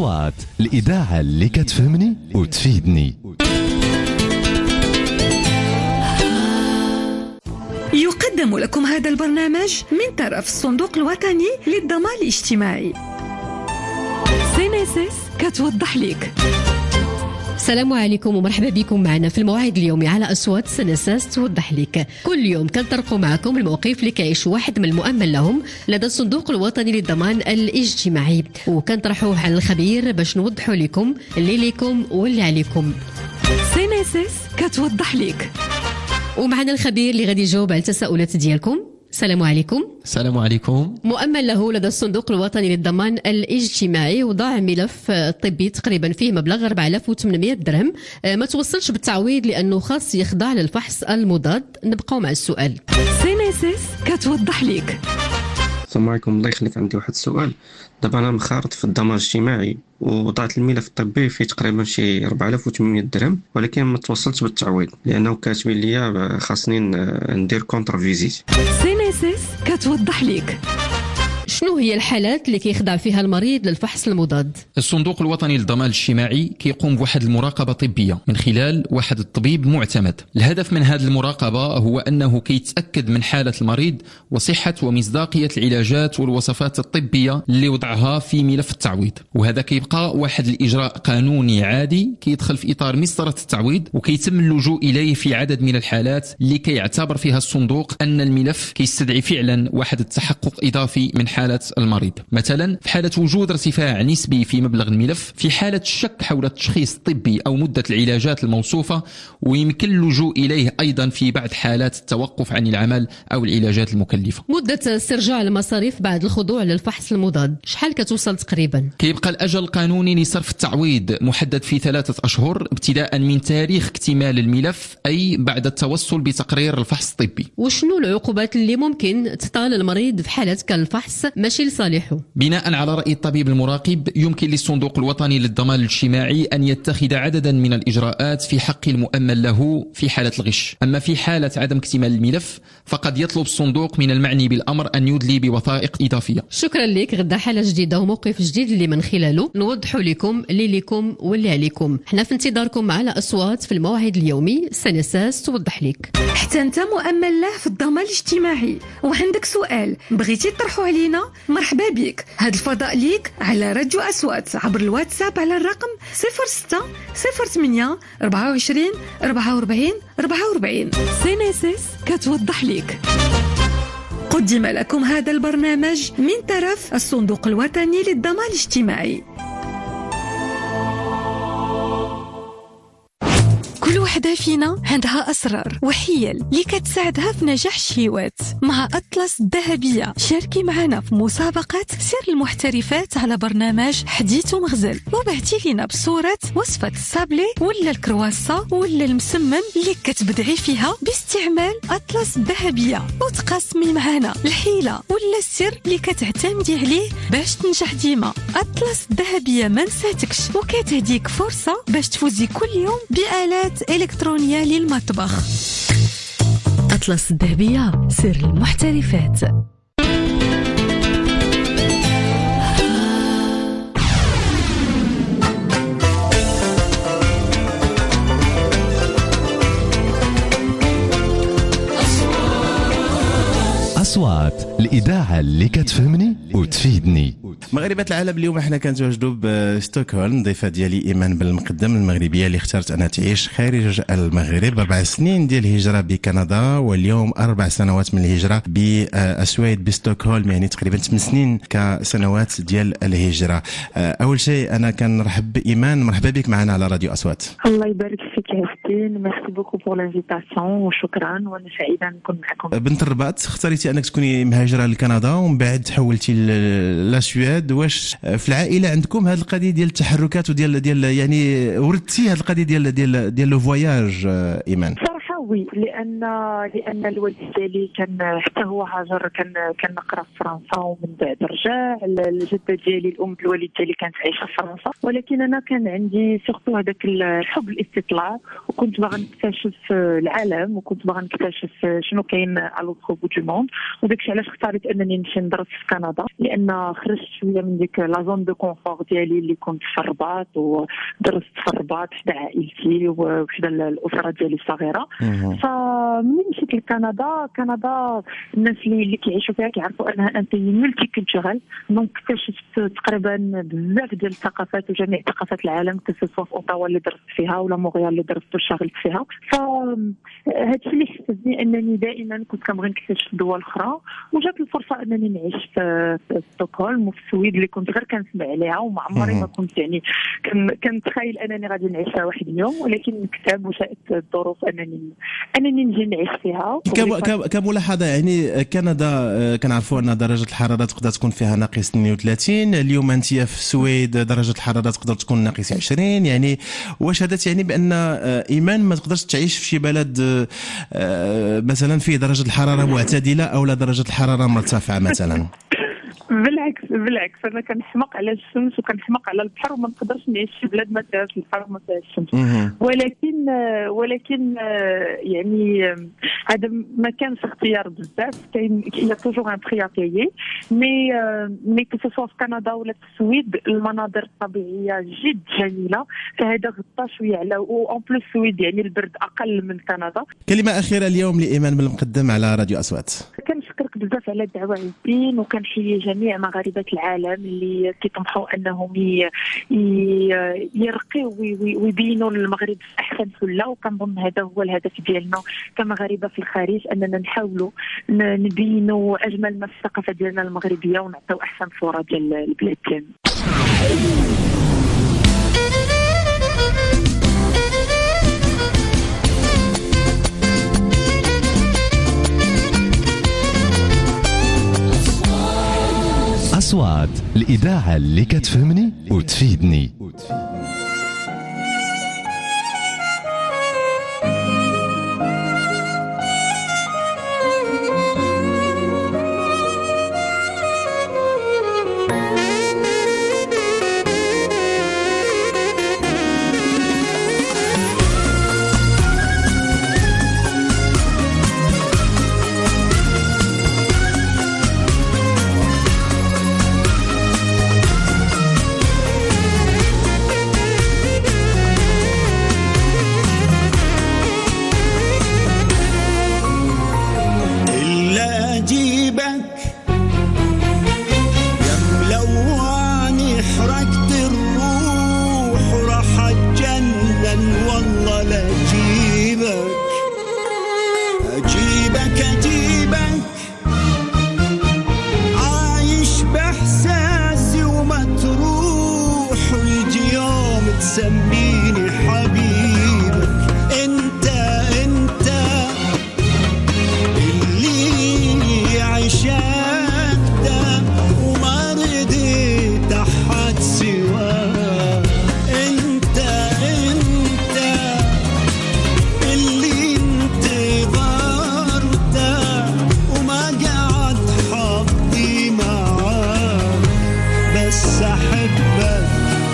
أصوات الإذاعة اللي كتفهمني وتفيدني. يقدم لكم هذا البرنامج من طرف الصندوق الوطني للضمان الاجتماعي. سينيسيس كتوضح لك. السلام عليكم ومرحبا بكم معنا في الموعد اليومي على أصوات سنساس توضح لك. كل يوم كنطرقوا معكم المواقف اللي كيعيش واحد من المؤمن لهم لدى الصندوق الوطني للضمان الاجتماعي، وكنطرحوه على الخبير باش نوضحوا لكم اللي ليكم واللي عليكم. سينيسيس كتوضح لك. ومعنا الخبير اللي غادي يجاوب على التساؤلات ديالكم. السلام عليكم. السلام عليكم. مؤمن له لدى الصندوق الوطني للضمان الاجتماعي وضع ملف طبي تقريبا فيه مبلغ 4800 درهم، ما توصلش بالتعويض لأنه خاص يخضع للفحص المضاد. نبقاو مع السؤال. سينيسيس كتوضح لك. السلام عليكم، الله يخليك. عندي واحد السؤال. دابا انا مخارط في الضمان الاجتماعي ووضعت الملف الطبي فيه تقريبا شي 4800 درهم، ولكن ما توصلتش بالتعويض لانه كاتبين لي خاصني ندير كونتر فيزيت. سينيسيس كتوضح لك. شنو هي الحالات اللي كيخضع فيها المريض للفحص المضاد؟ الصندوق الوطني للضمان الاجتماعي كيقوم بواحد المراقبة طبية من خلال واحد الطبيب معتمد. الهدف من هذه المراقبة هو أنه كيتأكد من حالة المريض وصحة ومصداقية العلاجات والوصفات الطبية اللي وضعها في ملف التعويض، وهذا كيبقى واحد الإجراء قانوني عادي كيدخل في إطار مسطرة التعويض، وكيتم اللجوء إليه في عدد من الحالات اللي كيعتبر فيها الصندوق أن الملف كيستدعي فعلا واحد التحقق إضافي من حالة المريض. مثلا في حالة وجود ارتفاع نسبي في مبلغ الملف، في حالة الشك حول التشخيص الطبي أو مدة العلاجات الموصوفة، ويمكن اللجوء إليه أيضا في بعض حالات التوقف عن العمل أو العلاجات المكلفة. مدة استرجاع المصاريف بعد الخضوع للفحص المضاد شحال كتوصل تقريبا؟ كيبقى الأجل القانوني لصرف التعويض محدد في 3 أشهر ابتداء من تاريخ اكتمال الملف، أي بعد التوصل بتقرير الفحص الطبي. وشنو العقوبات اللي ممكن تطال المريض في حالة كالفحص ماشي لصالحه؟ بناء على رأي الطبيب المراقب يمكن للصندوق الوطني للضمان الاجتماعي أن يتخذ عددا من الإجراءات في حق المؤمن له في حالة الغش. أما في حالة عدم اكتمال الملف فقد يطلب الصندوق من المعني بالأمر أن يدلي بوثائق إضافية. شكرا لك. غدا حالة جديدة وموقف جديد اللي من خلاله نوضحوا لكم اللي ليكم واللي عليكم. احنا في انتظاركم على أصوات في الموعد اليومي. سنساس توضح لك. حتى انت مؤمن له في الضمان الاجتماعي وعندك سؤال بغيتي تطرحه علينا، مرحبا بك. هذا الفضاء ليك على راديو أصوات عبر الواتساب على الرقم 06 08 24 44 44. سينيسيس كتوضح لك. قدم لكم هذا البرنامج من طرف الصندوق الوطني للضمان الاجتماعي. كل وحدة فينا عندها أسرار وحيل اللي كتساعدها في نجاح الشهوات. مع أطلس الذهبية شاركي معنا في مسابقة سر المحترفات على برنامج حديث ومغزل، وبعتي لنا بصورة وصفة السابلي ولا الكرواسة ولا المسمن اللي كتبدعي فيها باستعمال أطلس الذهبية، وتقاسمي معنا الحيلة ولا السر اللي كتعتمدي عليه باش تنجح ديما. أطلس الذهبية ما نساتكش وكتهديك فرصة باش تفوزي كل يوم بآلات إلكترونية للمطبخ. أطلس الذهبية سر المحترفات. أصوات الإذاعة اللي كتفهمني وتفيدني. مغربات العالم اليوم احنا كنتواجدوا بستوكهولم. ضيفة ديالي إيمان بالمقدم، المغربية اللي اختارت أنها تعيش خارج المغرب. 4 سنين ديال الهجرة بكندا، واليوم 4 سنوات من الهجرة بالسويد بستوكهولم، يعني تقريبا 8 سنين كسنوات ديال الهجرة. أول شيء أنا كنرحب بإيمان، مرحبا بك معنا على راديو أصوات. الله يبارك فيك يا حسين، ميرسي بوكو بور لانفيتاسيون وشكرا، وانا سعيدة نكون معكم. بنت الرباط، اختاريتي أنك تكوني مهاجرة لكندا ومن بعد تحولتي للسويد. واش في العائله عندكم هذه القضيه ديال التحركات وديال يعني وردتي هذه القضيه ديال لو فواياج ايمان؟ صراحه وي، لان لان الوالد ديالي كان حتى هو هاجر، كان نقرا في فرنسا ومن بعد رجع. الجده ديالي الام الوالد ديالي كانت عايشه في فرنسا، ولكن انا كان عندي سورتو هذاك الحب الاستطلاع، وكنت باغا نكتشف العالم، وكنت باغا نكتشف شنو كاين على لوطخ بو دو موند. وداكشي علاش اختاريت انني نمشي ندرس في كندا، لان خرجت شويه من ديك لا زون دو كونفور ديالي اللي كنت في الرباط، ودرست في الرباط حدا عائلتي وحدا الاسره ديالي الصغيره. فملي مشيت لكندا الناس اللي كيعيشوا فيها كيعرفوا انها انت ملتي كولتورال، دونك اكتشفت تقريبا بزاف ديال الثقافات وجميع ثقافات العالم، كسوا في اوتاوا اللي درست فيها ولا مونريال اللي درست وشغلت فيها. فهذا الشيء اللي حسسني انني دائما كنت كنبغي نكتشف دول اخرى، وجات الفرصه انني نعيش في ستوكهولم وفي السويد اللي كنت غير كنسمع عليها وما عمري ما كنت يعني كنتخيل انني غادي نعيش فيها واحد اليوم، ولكن نكتب وشاءت الظروف انني نجي نعيش فيها. كملاحظه يعني كندا كنعرفوا ان درجه الحراره تقدر تكون فيها ناقص 32، اليوم انت في السويد درجه الحراره تقدر تكون ناقص 20، يعني واش هذا يعني بان ايمان ما تقدرش تعيش في شي بلد مثلا فيه درجه الحراره معتدله او لا درجه الحراره مرتفعه مثلا؟ بالعكس انا كنحماق على الشمس وكنحماق على البحر، وما نقدرش نعيش في بلاد ما فيهاش البحر وما فيهاش الشمس. ولكن يعني هذا ما كانش اختيار بزاف، كاين توجور ان بري ابايي، مي كو سوا في كندا ولا في السويد المناظر الطبيعيه جد جميله، فهذا غطى شويه على اون بلوس السويد يعني البرد اقل من كندا. كلمه اخيره اليوم لايمان بالمقدم على راديو اصوات. كنشكرك بزاف على الدعوه عزين، وكنحيي جميع مغاربه العالم اللي كيطمحوا انهم يرقيوا ويبينوا المغرب في احسن سله، وكنظن هذا هو الهدف ديالنا كمغاربه في الخارج، اننا نحاولوا نبينوا اجمل ما في الثقافه ديالنا المغربيه ونعطيو احسن صوره ديال البلاد ديالنا. أصوات الإذاعة اللي كتفهمني وتفيدني. سميني حبيبك، انت اللي عشقت وما رضيت احد سواك، انت اللي انتظرت وما قعد حظي معاك، بس احبك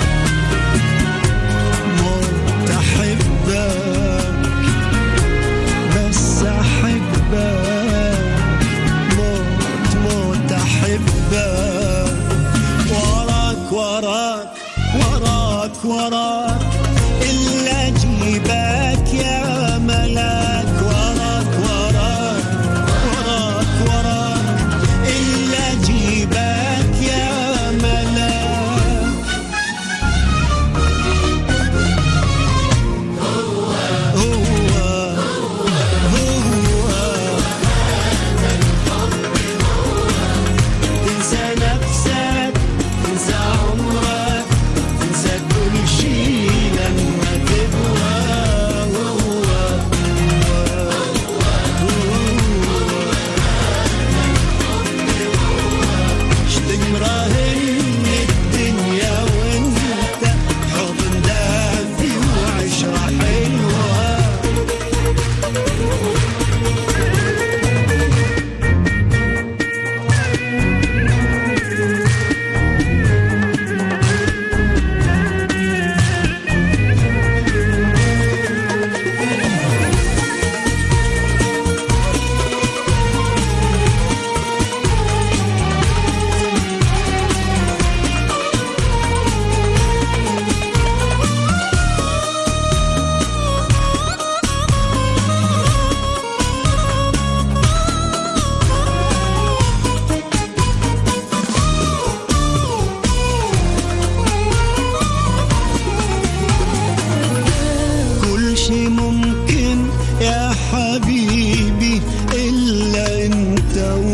وراك إلا جيبك يا ملاك، وراك إلا جيبك يا ملاك. تنسى نفسك، تنسى عمرك، تنسى كل شيء.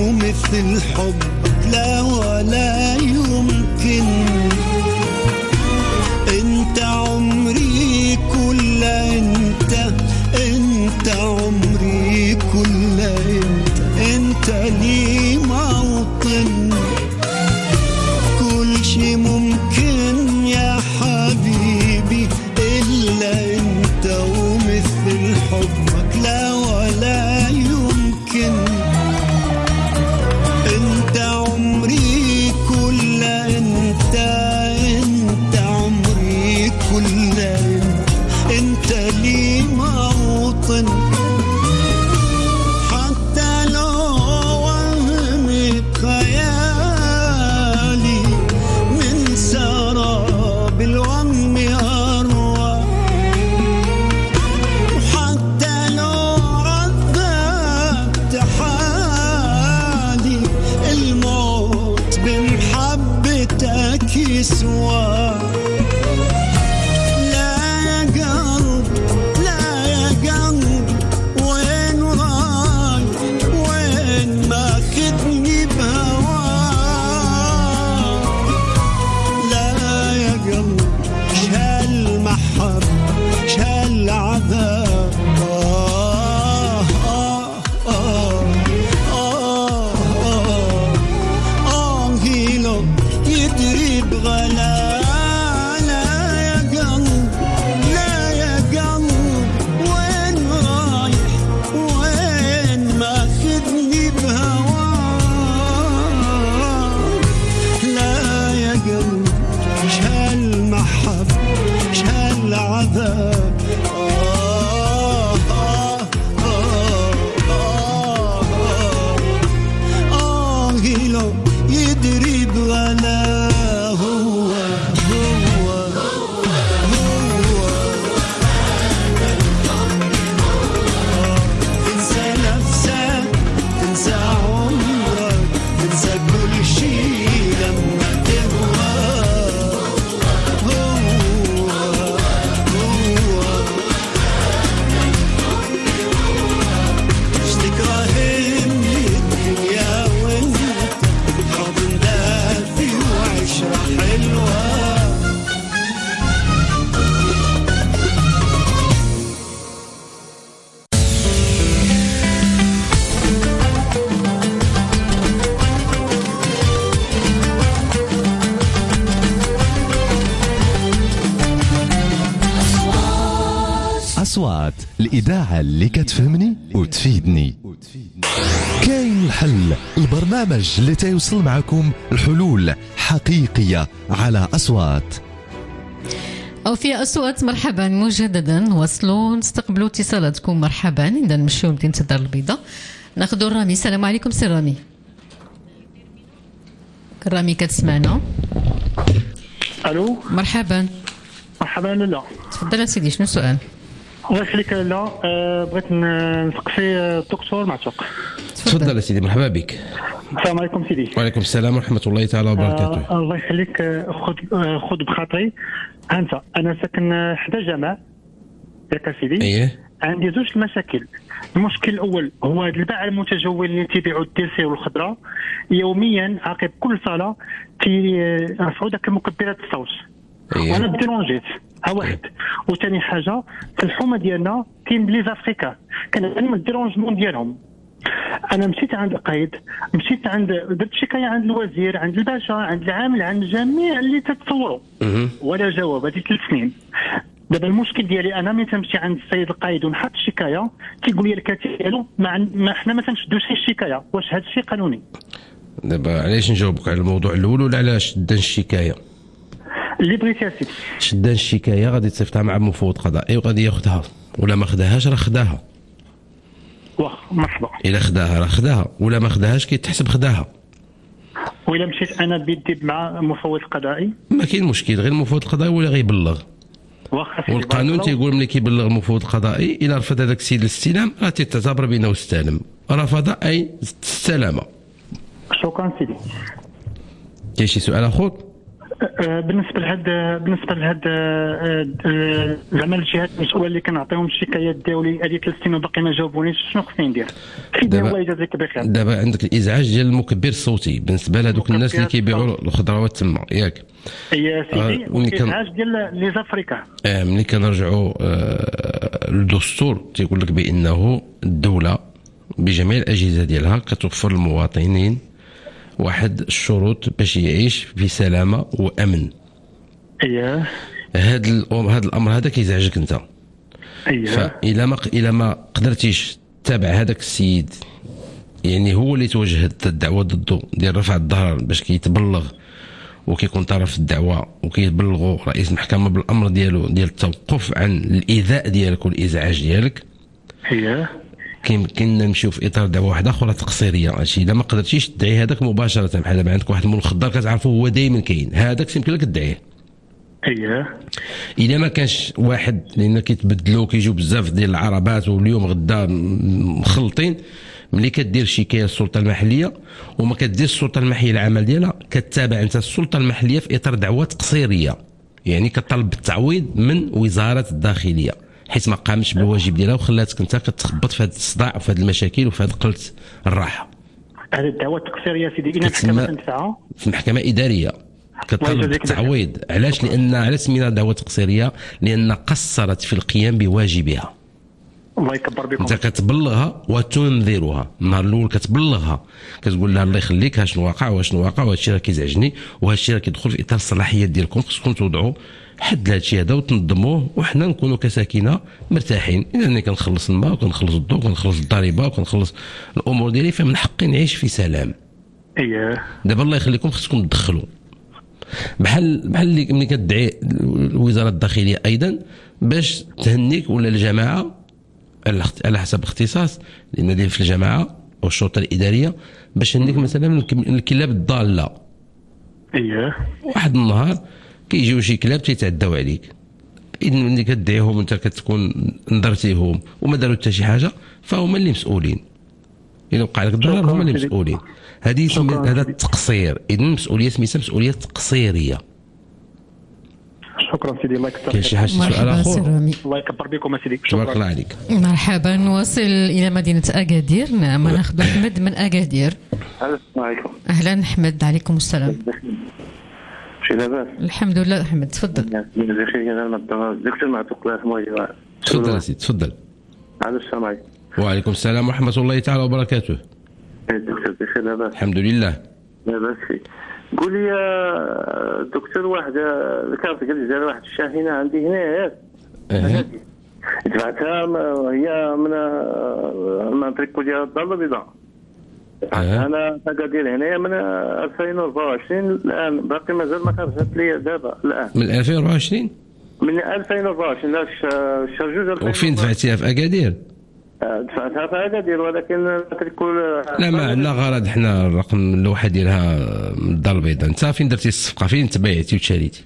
ومثل حبك لا ولا يمكن. انت عمري كل انت عمري كل انت لي موطن. كل شي ممكن يا حبيبي إلا انت ومثل حبك لا ولا يمكن. انت عمري كل انت عمري كل انت لي موطن. حتى لو وهمي بخيالي من سراب الوهم أروى. وحتى لو عذبت حالي الموت بمحبتك يسوى. أصوات الإذاعة اللي كتفهمني وتفيدني. كاين الحل، البرنامج اللي تيوصل معكم الحلول حقيقية على أصوات. أو في أصوات مرحبا مجددا، وصلوا نستقبلوا اتصالاتكم. مرحبا، إذا نمشيو لانتظار البيضة. ناخذوا رامي. السلام عليكم سي رامي. رامي كتسمعنا؟ الو مرحبا. مرحبا لالا. تفضل سيدي، شنو السؤال؟ الله يخليك لالا، بغيت نسقسي الدكتور معتوق. تفضل سيدي، مرحبا بك. السلام عليكم سيدي. وعليكم السلام ورحمة الله تعالى وبركاته. الله يخليك، خذ بخاطري. أنا ساكن حدا جامع ياك سيدي. ايه. عندي زوج المشاكل. المشكل الأول هو هاد الباعة المتجول اللي تيبيعوا الديسير والخضرة يوميا عقب كل صلاة تيرفعوا داك مكبرات الصوت. أيه. وانا بديرونجيت ها واحد. وثاني حاجه في الحومه ديالنا كاين بلي زافريكا كنعلم الديرونجمون ديالهم. انا مشيت عند القايد، مشيت عند درت شكايه عند الوزير، عند الباشا، عند العامل، عند الجميع اللي تتصوروا ولا جواب. هذه 3 سنين. دابا المشكل ديالي انا ملي تمشي عند السيد القايد ونحط الشكايه تيقول لي الكاتب ديالو ما حنا ما تنشدوش الشكايه. واش هذا الشيء قانوني؟ دابا علاش نجاوبك على الموضوع الاول ولا علاش شدان الشكايه؟ اللي بغيتي سيدي. شدان الشكايه غادي تصيفطها مع مفوض قضائي وغادي ياخذها، ولا ما خداهاش راه خداها. واخ مرحبا. الا خداها راه خداها، ولا ما خداهاش كيتحسب خداها. وإلا مشيت انا بيدي مع مفوض قضائي ما كاين مشكل، غير المفوض القضائي ولا غيبلغ. والقانون تيقول ملي كيبلغ المفوض القضائي الا رفض هذاك السيد الاستلام راه تيعتبر بانه استلم، رفض اي استلم. شكرا سيدي. كاين شي سؤال اخر؟ بالنسبه لهاد زعما الجهات المسؤوله اللي كنعطيهم الشكايات ديالي هذه 3 سنين وباقي ما جاوبونيش، شنو خصني ندير؟ الله يجازيك بخير. دابا عندك الازعاج ديال المكبر الصوتي بالنسبه لهذوك الناس اللي كيبيعوا الخضروات تما، ياك؟ يا سيدي الازعاج ديال لي زافريكا. ملي كنرجعوا للدستور تيقول لك بانه الدوله بجميع الاجهزه ديالها كتوفر للمواطنين واحد الشروط باش يعيش في سلامه وامن. اييه. هذا الامر هذا كيزعجك انت. اييه. فإلا ما قدرتيش تتابع هذاك السيد، يعني هو اللي توجهت الدعوه ضده ديال رفع الضرر باش كيتبلغ وكيكون طرف في الدعوه وكيبلغوا رئيس المحكمه بالامر ديالو ديال التوقف عن الايذاء ديالك والازعاج ديالك. اييه. كاين نمشيو في اطار دعوه واحده اخرى تقصيريه. هادشي الا ما قدرتيش تدعي هذاك مباشره، بحال دابا عندك واحد المخدر كتعرفوا هو دائما كاين، هذاك يمكن لك تدعيه. اييه. الا ما كانش واحد، لان كيتبدلوا كيجيو بزاف ديال العربات واليوم غدا مخلطين، ملي كدير شكايه للسلطه المحليه وما كديرش السلطه المحليه العمل ديالها، كتتابع انت السلطه المحليه في اطار دعوه تقصيريه، يعني كطلب بالتعويض من وزاره الداخليه حيث ما قامتش بالواجب ديالها وخلاتك انت كتخبط في هذا الصداع وفي هذه المشاكل وفي هذه قله الراحه. هذه الدعوه التقصيريه سيدي الى المحكمه تنفعها في محكمه اداريه كطلب بالتعويض. علاش؟ لان على سمينا دعوه تقصيريه لان قصرت في القيام بواجبها. الله يكبر بكم. انت كتبلغها وتنذرها، النهار الاول كتبلغها كتقول لها الله يخليك ها شنو واقع وشنو واقع وهذا الشيء راه كيزعجني وهذا الشيء راه كيدخل في اطار الصلاحيات ديالكم، خصكم توضعوا حد لهذا الشيء هذا وتنظموه وحنا نكونوا كساكنه مرتاحين. اذا انا كنخلص الماء وكنخلص الضوء وكنخلص الضريبه وكنخلص الامور ديالي فمن حقي نعيش في سلام. اييه. دابا الله يخليكم خصكم تدخلوا بحال اللي ملي كتدعي وزاره الداخليه ايضا باش تهنيك ولا الجماعه على حسب اختصاص، لان داير في الجماعه والشرطه الاداريه باش تهنيك مثلا الكلاب الضاله. اييه. واحد النهار كيجيو شي كلاب تيتعداو عليك، اذا ملي كتدعيهم انت كتكون نظرتيهم وما داروا حتى شي حاجه فهما اللي مسؤولين. الا وقع لك الضرر هما اللي مسؤولين. هذا التقصير، اذا المسؤوليه سميتها مسؤوليه تقصيريه. شكرا سيدي الله يكثر. كاين شي حاجه سؤال اخر؟ الله يكبر بكم سيدي. تبارك الله عليك. مرحبا، نواصل الى مدينه اكادير. نعم ناخذ احمد من اكادير. السلام عليكم. اهلا احمد. عليكم السلام. شي لاباس؟ الحمد لله احمد تفضل. بخير انا دكتور معتوق الله يرحمه. تفضل سيدي تفضل. السلام عليكم. وعليكم السلام ورحمه الله تعالى وبركاته. دكتور بخير لاباس؟ الحمد لله لاباس. قول لي يا دكتور، واحد الكارت قال لي واحد الشاحنه عندي هنا دفعتها هي من طريقو ديال الدار البيضاء. انا اكادير هنايا من 2024 الان باقي مازال ما خرجت لي دابا الان. من 2024؟ من 2024 الشهر جوج. وفين دفعتيها؟ في اكادير؟ دفعتها في اكادير ولكن كتقول لا ما عندنا غرض حنا الرقم اللوحه ديالها من الدار البيضاء. انت فين درتي الصفقه؟ فين تبايعتي وشريتي؟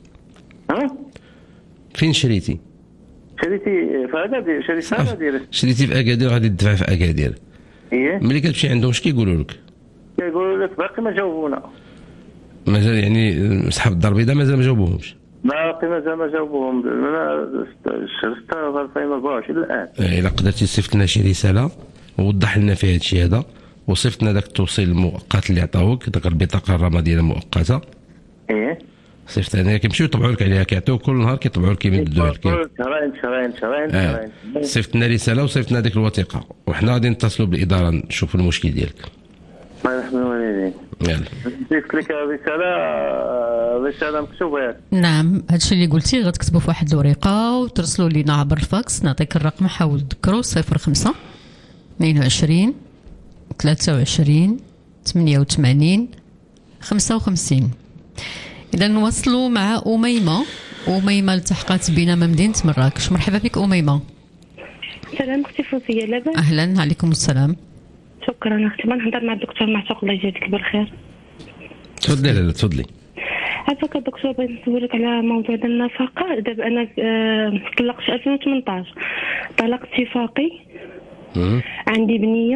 فين شريتي؟ شريتي في اكادير. شريتي في اكادير. شريتي في اكادير غادي تدفع في اكادير. ايه. ملي كتمشي عندهم اش كيقولوا لك؟ كيقولوا لك باقي ما جاوبونا. مازال يعني اصحاب الدار البيضاء مازال ما جاوبوهمش؟ باقي مازال ما جاوبوهم. انا شريتها في 2024 الان. الا قدرتي صيفط لنا شي رساله ووضح لنا فيها هادشي هذا وصيفط لنا داك التوصيل المؤقت اللي عطاوك، داك البطاقه الرماديه المؤقته. ايه. صيفط لنا كيمشيو يطبعوا لك عليها، كيعطيوك كل نهار كيطبعوا لك يمدوها لك. شهرين. صيفط لنا رساله وصيفط لنا ديك الوثيقه وحنا غادي نتصلوا بالاداره نشوفوا المشكل ديالك. الله يرحم الوالدين. يلا. صيفط لك رساله مكتوبه. نعم هادشي اللي قلتي غتكتبوا في واحد الورقه وترسلوا لينا عبر الفاكس. نعطيك الرقم حاول تذكروا 05 22 23 88 55. إذا نواصلوا مع أميمة التحقات بنا من مدينة مراكش. مرحبا بك أميمة. سلام اختي فوزية لاباس؟ أهلا عليكم السلام. شكرا اختي. نهضر مع الدكتور معتوق الله يجازيك بالخير. تفضلي. لا تفضلي. عافاك الدكتور، بغيت نسولك على موضوع النفقة. دابا أنا طلقت 2018 طلاق اتفاقي. عندي بنية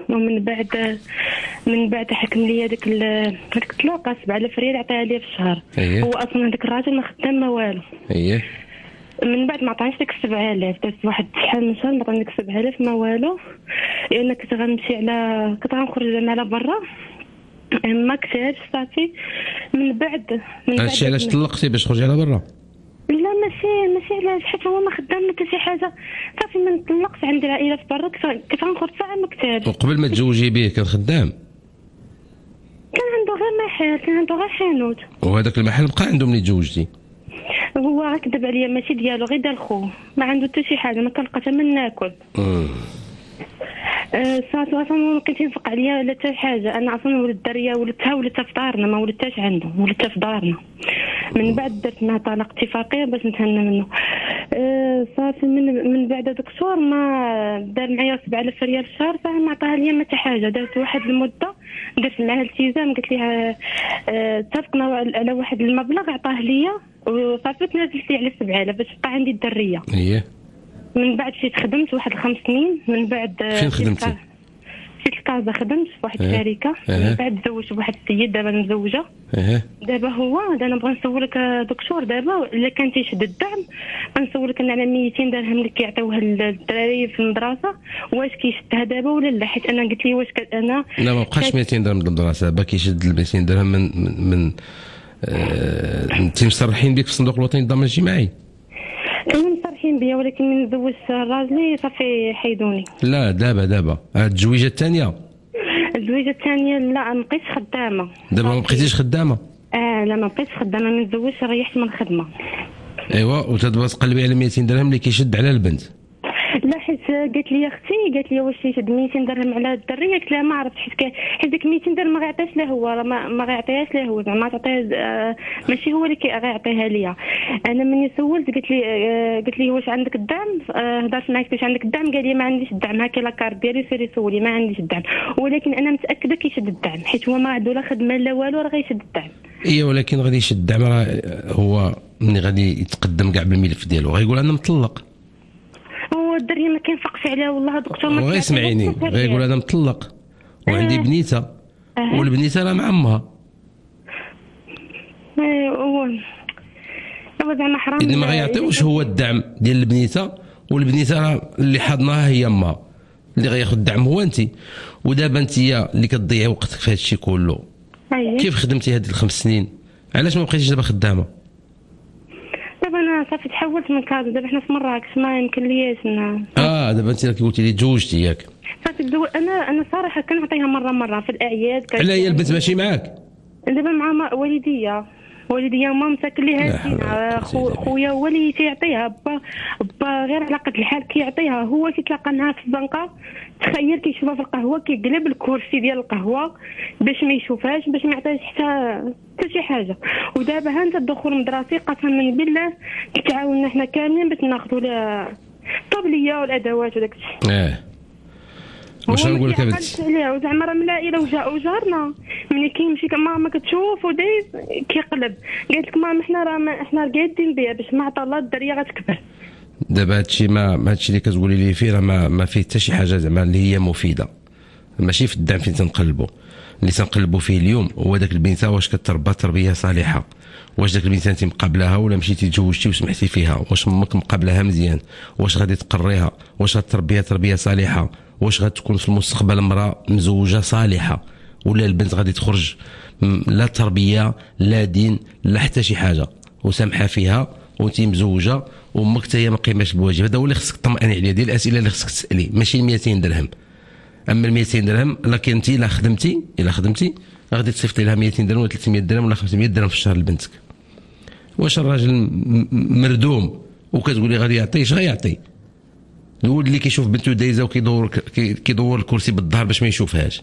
ومن بعد حكم لي هذيك الطلاقه 7000 ريال عطاها لي في الشهر. هو اصلا هذاك الراجل ما خدام ما والو. من بعد ما عطانيش ديك 7000 دازت واحد شحال من شهر ما عطاني ديك 7000 ما والو، لان كنت غنمشي كنت غنخرج على برا ما كتبش صافي. من بعد هادشي علاش طلقتي باش تخرجي على برا؟ لا ماشي علاش، حيت هو ما خدام حتى شي حاجه صافي. ما نطلقش، عندي العائله في برا، كنت غنخرج ساعه ما كتبش. وقبل ما تزوجي به كان خدام؟ كان عنده غير محل، كان عنده غير حانوت. وهذاك المحل بقى عنده ملي تزوجتي؟ هو كذب عليا، ماشي ديالو، غير ديال خوه، ما عنده حتى شي حاجه، ما كنلقى حتى من ناكل. صافي اصلا ما بقيت ينفق عليا ولا حتى حاجه. انا اصلا ولد الدريه ولدتها في دارنا، ما ولدتهاش عنده، ولدتها في دارنا. من بعد درت معاه طلاق اتفاقيه باش نتهنى منه. صافي من بعد هذاك الشهر ما دار معايا 7000 ريال في الشهر، فما عطاها ليا ما حتى حاجه. دارت واحد المده درت معاها التزام، قلت لها اتفقنا على واحد المبلغ عطاه ليا، وصافي تنازلت لي على 7000 باش تبقى عندي الدريه. من بعد مشيت خدمت واحد 5 سنين. من بعد فين خدمتي؟ مشيت لكازا، خدمت في واحد الشركه. من بعد تزوجت بواحد السيد، دابا متزوجه. دابا انا نبغي نسولك دكتور، دابا الا كان تيشد الدعم غنسولك انا على 200 درهم اللي كيعطيوها للدراري في المدرسه، واش كيشدها دابا ولا لا؟ حيت انا قلت لي واش انا لا ما بقاش 200 درهم للمدرسه، با كيشد 200 درهم من انتم مصرحين بك في الصندوق الوطني للضمان الاجتماعي؟ انا مصرحين بيا، ولكن من تزوجت راجلي صافي حيدوني. لا دابا التزويجه الثانيه لا ما بقيتش خدامه. دابا ما بقيتيش خدامه؟ لا ما بقيتش خدامه، من تزوجت ريحت من الخدمه. ايوا وتدبر تقلبي على 200 درهم اللي كيشد على البنت. لا حيت قالت لي اختي، قالت لي واش يشد 200 درهم على الدريه؟ قلت لها ما عرفت، حيت ديك 200 درهم ما غيعطيهاش له هو، ما غيعطيهاش له هو، زعما تعطيها ماشي هو اللي غيعطيها ليا. انا مني سولت قلت لي واش عندك الدعم؟ هضرت معاك واش عندك الدعم؟ قال لي ما عنديش الدعم، هاكي لاكارت ديالي سيري سولي، ما عنديش الدعم. ولكن انا متاكده كيشد الدعم، حيت هو ما عنده لا خدمه لا والو، راه غيشد الدعم. ولكن غادي يشد الدعم، راه هو ملي غادي يتقدم كاع بالملف ديالو غيقول انا مطلق. الدريه ما كينفقش عليها والله دكتور. ما غيسمعيني، غيقول انا مطلق وعندي بنيته والبنيته راه مع امها. هو زعما حرام. اذا ما غيعطيوش هو الدعم ديال البنيته، والبنيته راه اللي حاضناها هي امها، اللي غياخذ الدعم هو انت. ودابا انت اللي كتضيعي وقتك في هذا الشيء كله. كيف خدمتي هذه ال5 سنين؟ علاش ما بقيتيش دابا خدامه؟ دابا انا صافي تحولت من كازا، دابا حنا في مراكش، ما يمكن ليش دابا انت قلتي لي تزوجتي ياك؟ صافي انا صراحه كنعطيها مره في الاعياد. على هي البنت ماشي معاك؟ دابا مع والديا ما مساكن ليها خويا هو اللي تيعطيها، با غير على قد الحال كيعطيها. هو كيتلاقى معاها في البنكه، تخيل كيشوفها في القهوه، كيقلب الكرسي ديال القهوه باش ما يشوفهاش، باش ما يعطيهاش حتى شي حاجه. ودابا ها انت الدخول المدرسي قسما بالله تعاوننا حنا كاملين باش ناخذوا لها الطبليه والادوات وداك الشيء. واش نقول لك بنتي؟ زعما راه من العائله وجارنا ملي كيمشي ماما كتشوف ودايز كيقلب. قالت لك ماما حنا قاعدين بها باش ما عطا الله الدريه غتكبر. دابا هادشي هادشي اللي كتقولي لي فيه راه ما فيه حتى شي حاجه زعما اللي هي مفيده، ماشي في الدعم فين تنقلبوا. اللي تنقلبوا فيه اليوم هو داك البنيته واش كتربى تربيه صالحه، واش داك البنيته انت مقابلاها ولا مشيتي تزوجتي وسمحتي فيها، واش امك مقابلاها مزيان، واش غادي تقريها، واش غتربيها تربيه صالحه، واش غتكون في المستقبل امراه مزوجه صالحه، ولا البنت غادي تخرج لا تربيه لا دين لا حتى شي حاجه وسامحه فيها وانت مزوجه وامك حتى هي ما قيماش بالواجب. هذا هو اللي خصك تطمئني عليه، ديال الاسئله اللي خصك تسالي، ماشي 200 درهم. اما ال 200 درهم لكن انت الا خدمتي غادي تصيفطي لها 200 درهم ولا 300 درهم ولا 500 درهم في الشهر لبنتك. واش الراجل مردوم وكتقولي غادي يعطي؟ غيعطي؟ الولد اللي كيشوف بنته دايزه وكيدور الكرسي بالظهر باش ما يشوفهاش.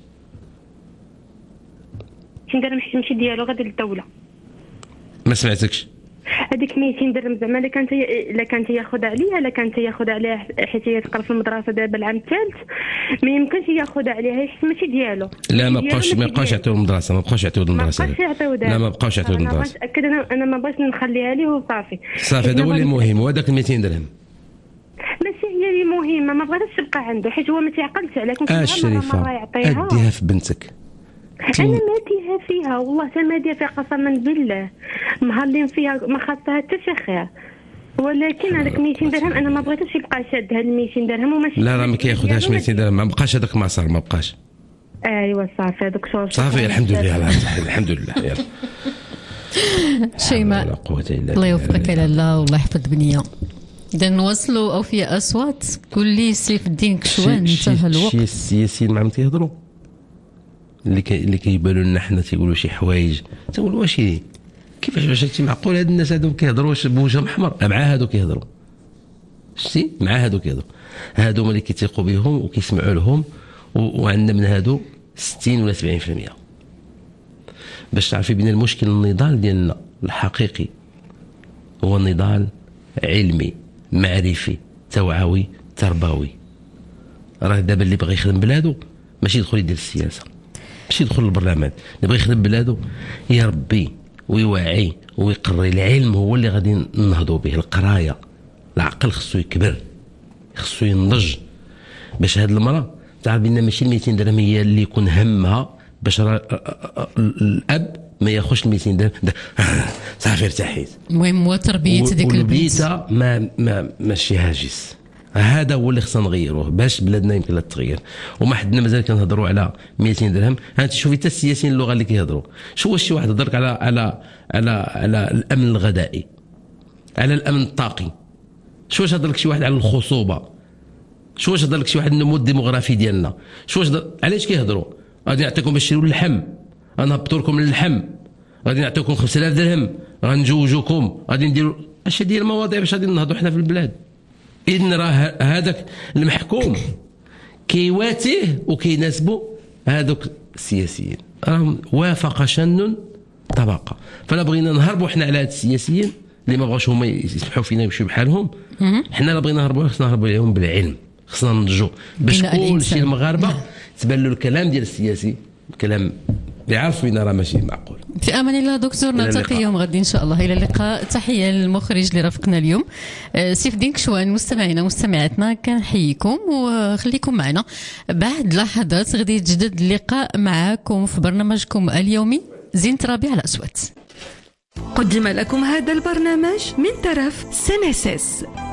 درهم حيت ماشي ديالو غادي للدوله. ما سمعتكش؟ هذيك 200 درهم زعما الا كانت ياخذ عليها حيت هي تقرا في المدرسه دابا العام الثالث، ما يمكنش ياخذ عليها حيت ماشي ديالو. لا ما بقاوش يعطيو المدرسه، لا ما بقاوش يعطيو المدرسه. متاكد انا ما بغيتش نخليها ليه وصافي. هذا هو اللي مهم، وهذاك 200 درهم ماشي ديالي مهمه ما بغيتش تبقى عنده حيت هو ما تيعقلش عليها. كنت الشريفه اديها في بنتك. انا ماديها فيها والله حتى ماديها فيها قسما بالله مهلين فيها ما خاصها حتى شي خير، ولكن هذاك 200 درهم انا ما بغيتش يبقى شاد هاد 200 درهم وماشي. لا ما كياخذهاش 200 درهم، ما بقاش هذاك المسار ما بقاش. ايوا صافي دكتور صافي الحمد لله الحمد لله. يلا شيماء الله يوفقك يا لاله والله يحفظ بنيه. اذا نوصلوا اوفياء اصوات قول لي سيف الدين كشوان انتهى الوقت. شي السياسيين ما عم تيهضروا اللي كيبانوا لنا حنا تيقولوا شي حوايج تنقول واش كيفاش واش معقول هاد الناس هادو كيهضروا واش بوجههم احمر مع هادو كيهضروا شتي مع هادو كيهضروا هادو اللي كيتيقوا بهم وكيسمعوا لهم وعندنا من هادو 60 ولا 70%. باش تعرفي بين المشكل النضال ديالنا الحقيقي هو نضال علمي معرفي توعوي تربوي. راه دابا اللي بغى يخدم بلادو ماشي يدخل يدير السياسه ماشي يدخل البرلمان، اللي بغى يخدم بلادو يربي ويوعي ويقري. العلم هو اللي غادي نهضوا به، القرايه العقل خصو يكبر خصو ينضج. باش هاد المراه تعرف بان ماشي 200 درهم هي اللي يكون همها باش الاب ما ياخذش 200 درهم صافي ارتحيت. المهم هو تربيه ديك البنت ماشي هاجس. هذا هو اللي خصنا نغيروه باش بلادنا يمكن لا تغير. وما حدنا مازال كنهضروا على 200 درهم. انت شوفي حتى السياسيين اللغه اللي كيهضروا شو شي واحد هضرك على الامن الغذائي على الامن الطاقي. شو واش هضرك شي واحد على الخصوبه. شو واش هضرك شي واحد النمو الديموغرافي ديالنا. شو واش علاش كيهضروا غادي نعطيكم باش تشريوا اللحم غنهبطوا لكم اللحم غادي نعطيكم 5000 درهم غنجوجوكم غادي نديروا اش ديال المواضيع باش غادي نهضوا حنا في البلاد. إذن راه هذاك المحكوم كيواته وكيناسبوا هذوك السياسيين راهم وافق شن طبقه. فلا بغينا نهربوا حنا على هاد السياسيين اللي ما بغاوش هما يسمحوا فينا يمشيو بحالهم. حنا لا بغينا نهربوا خصنا نهربوا عليهم بالعلم. خصنا نضجوا باش كل شيء المغاربه تبان له الكلام ديال السياسي كلام يعرف وين راه ماشي معقول. في امان الله دكتور نلتقي يوم غد ان شاء الله. الى اللقاء. تحيه للمخرج اللي رافقنا اليوم سيف الدين كشوان. مستمعينا مستمعاتنا كنحييكم وخليكم معنا. بعد لحظات غادي يتجدد اللقاء معكم في برنامجكم اليومي زين ترابي على أصوات. قدم لكم هذا البرنامج من طرف سنسس.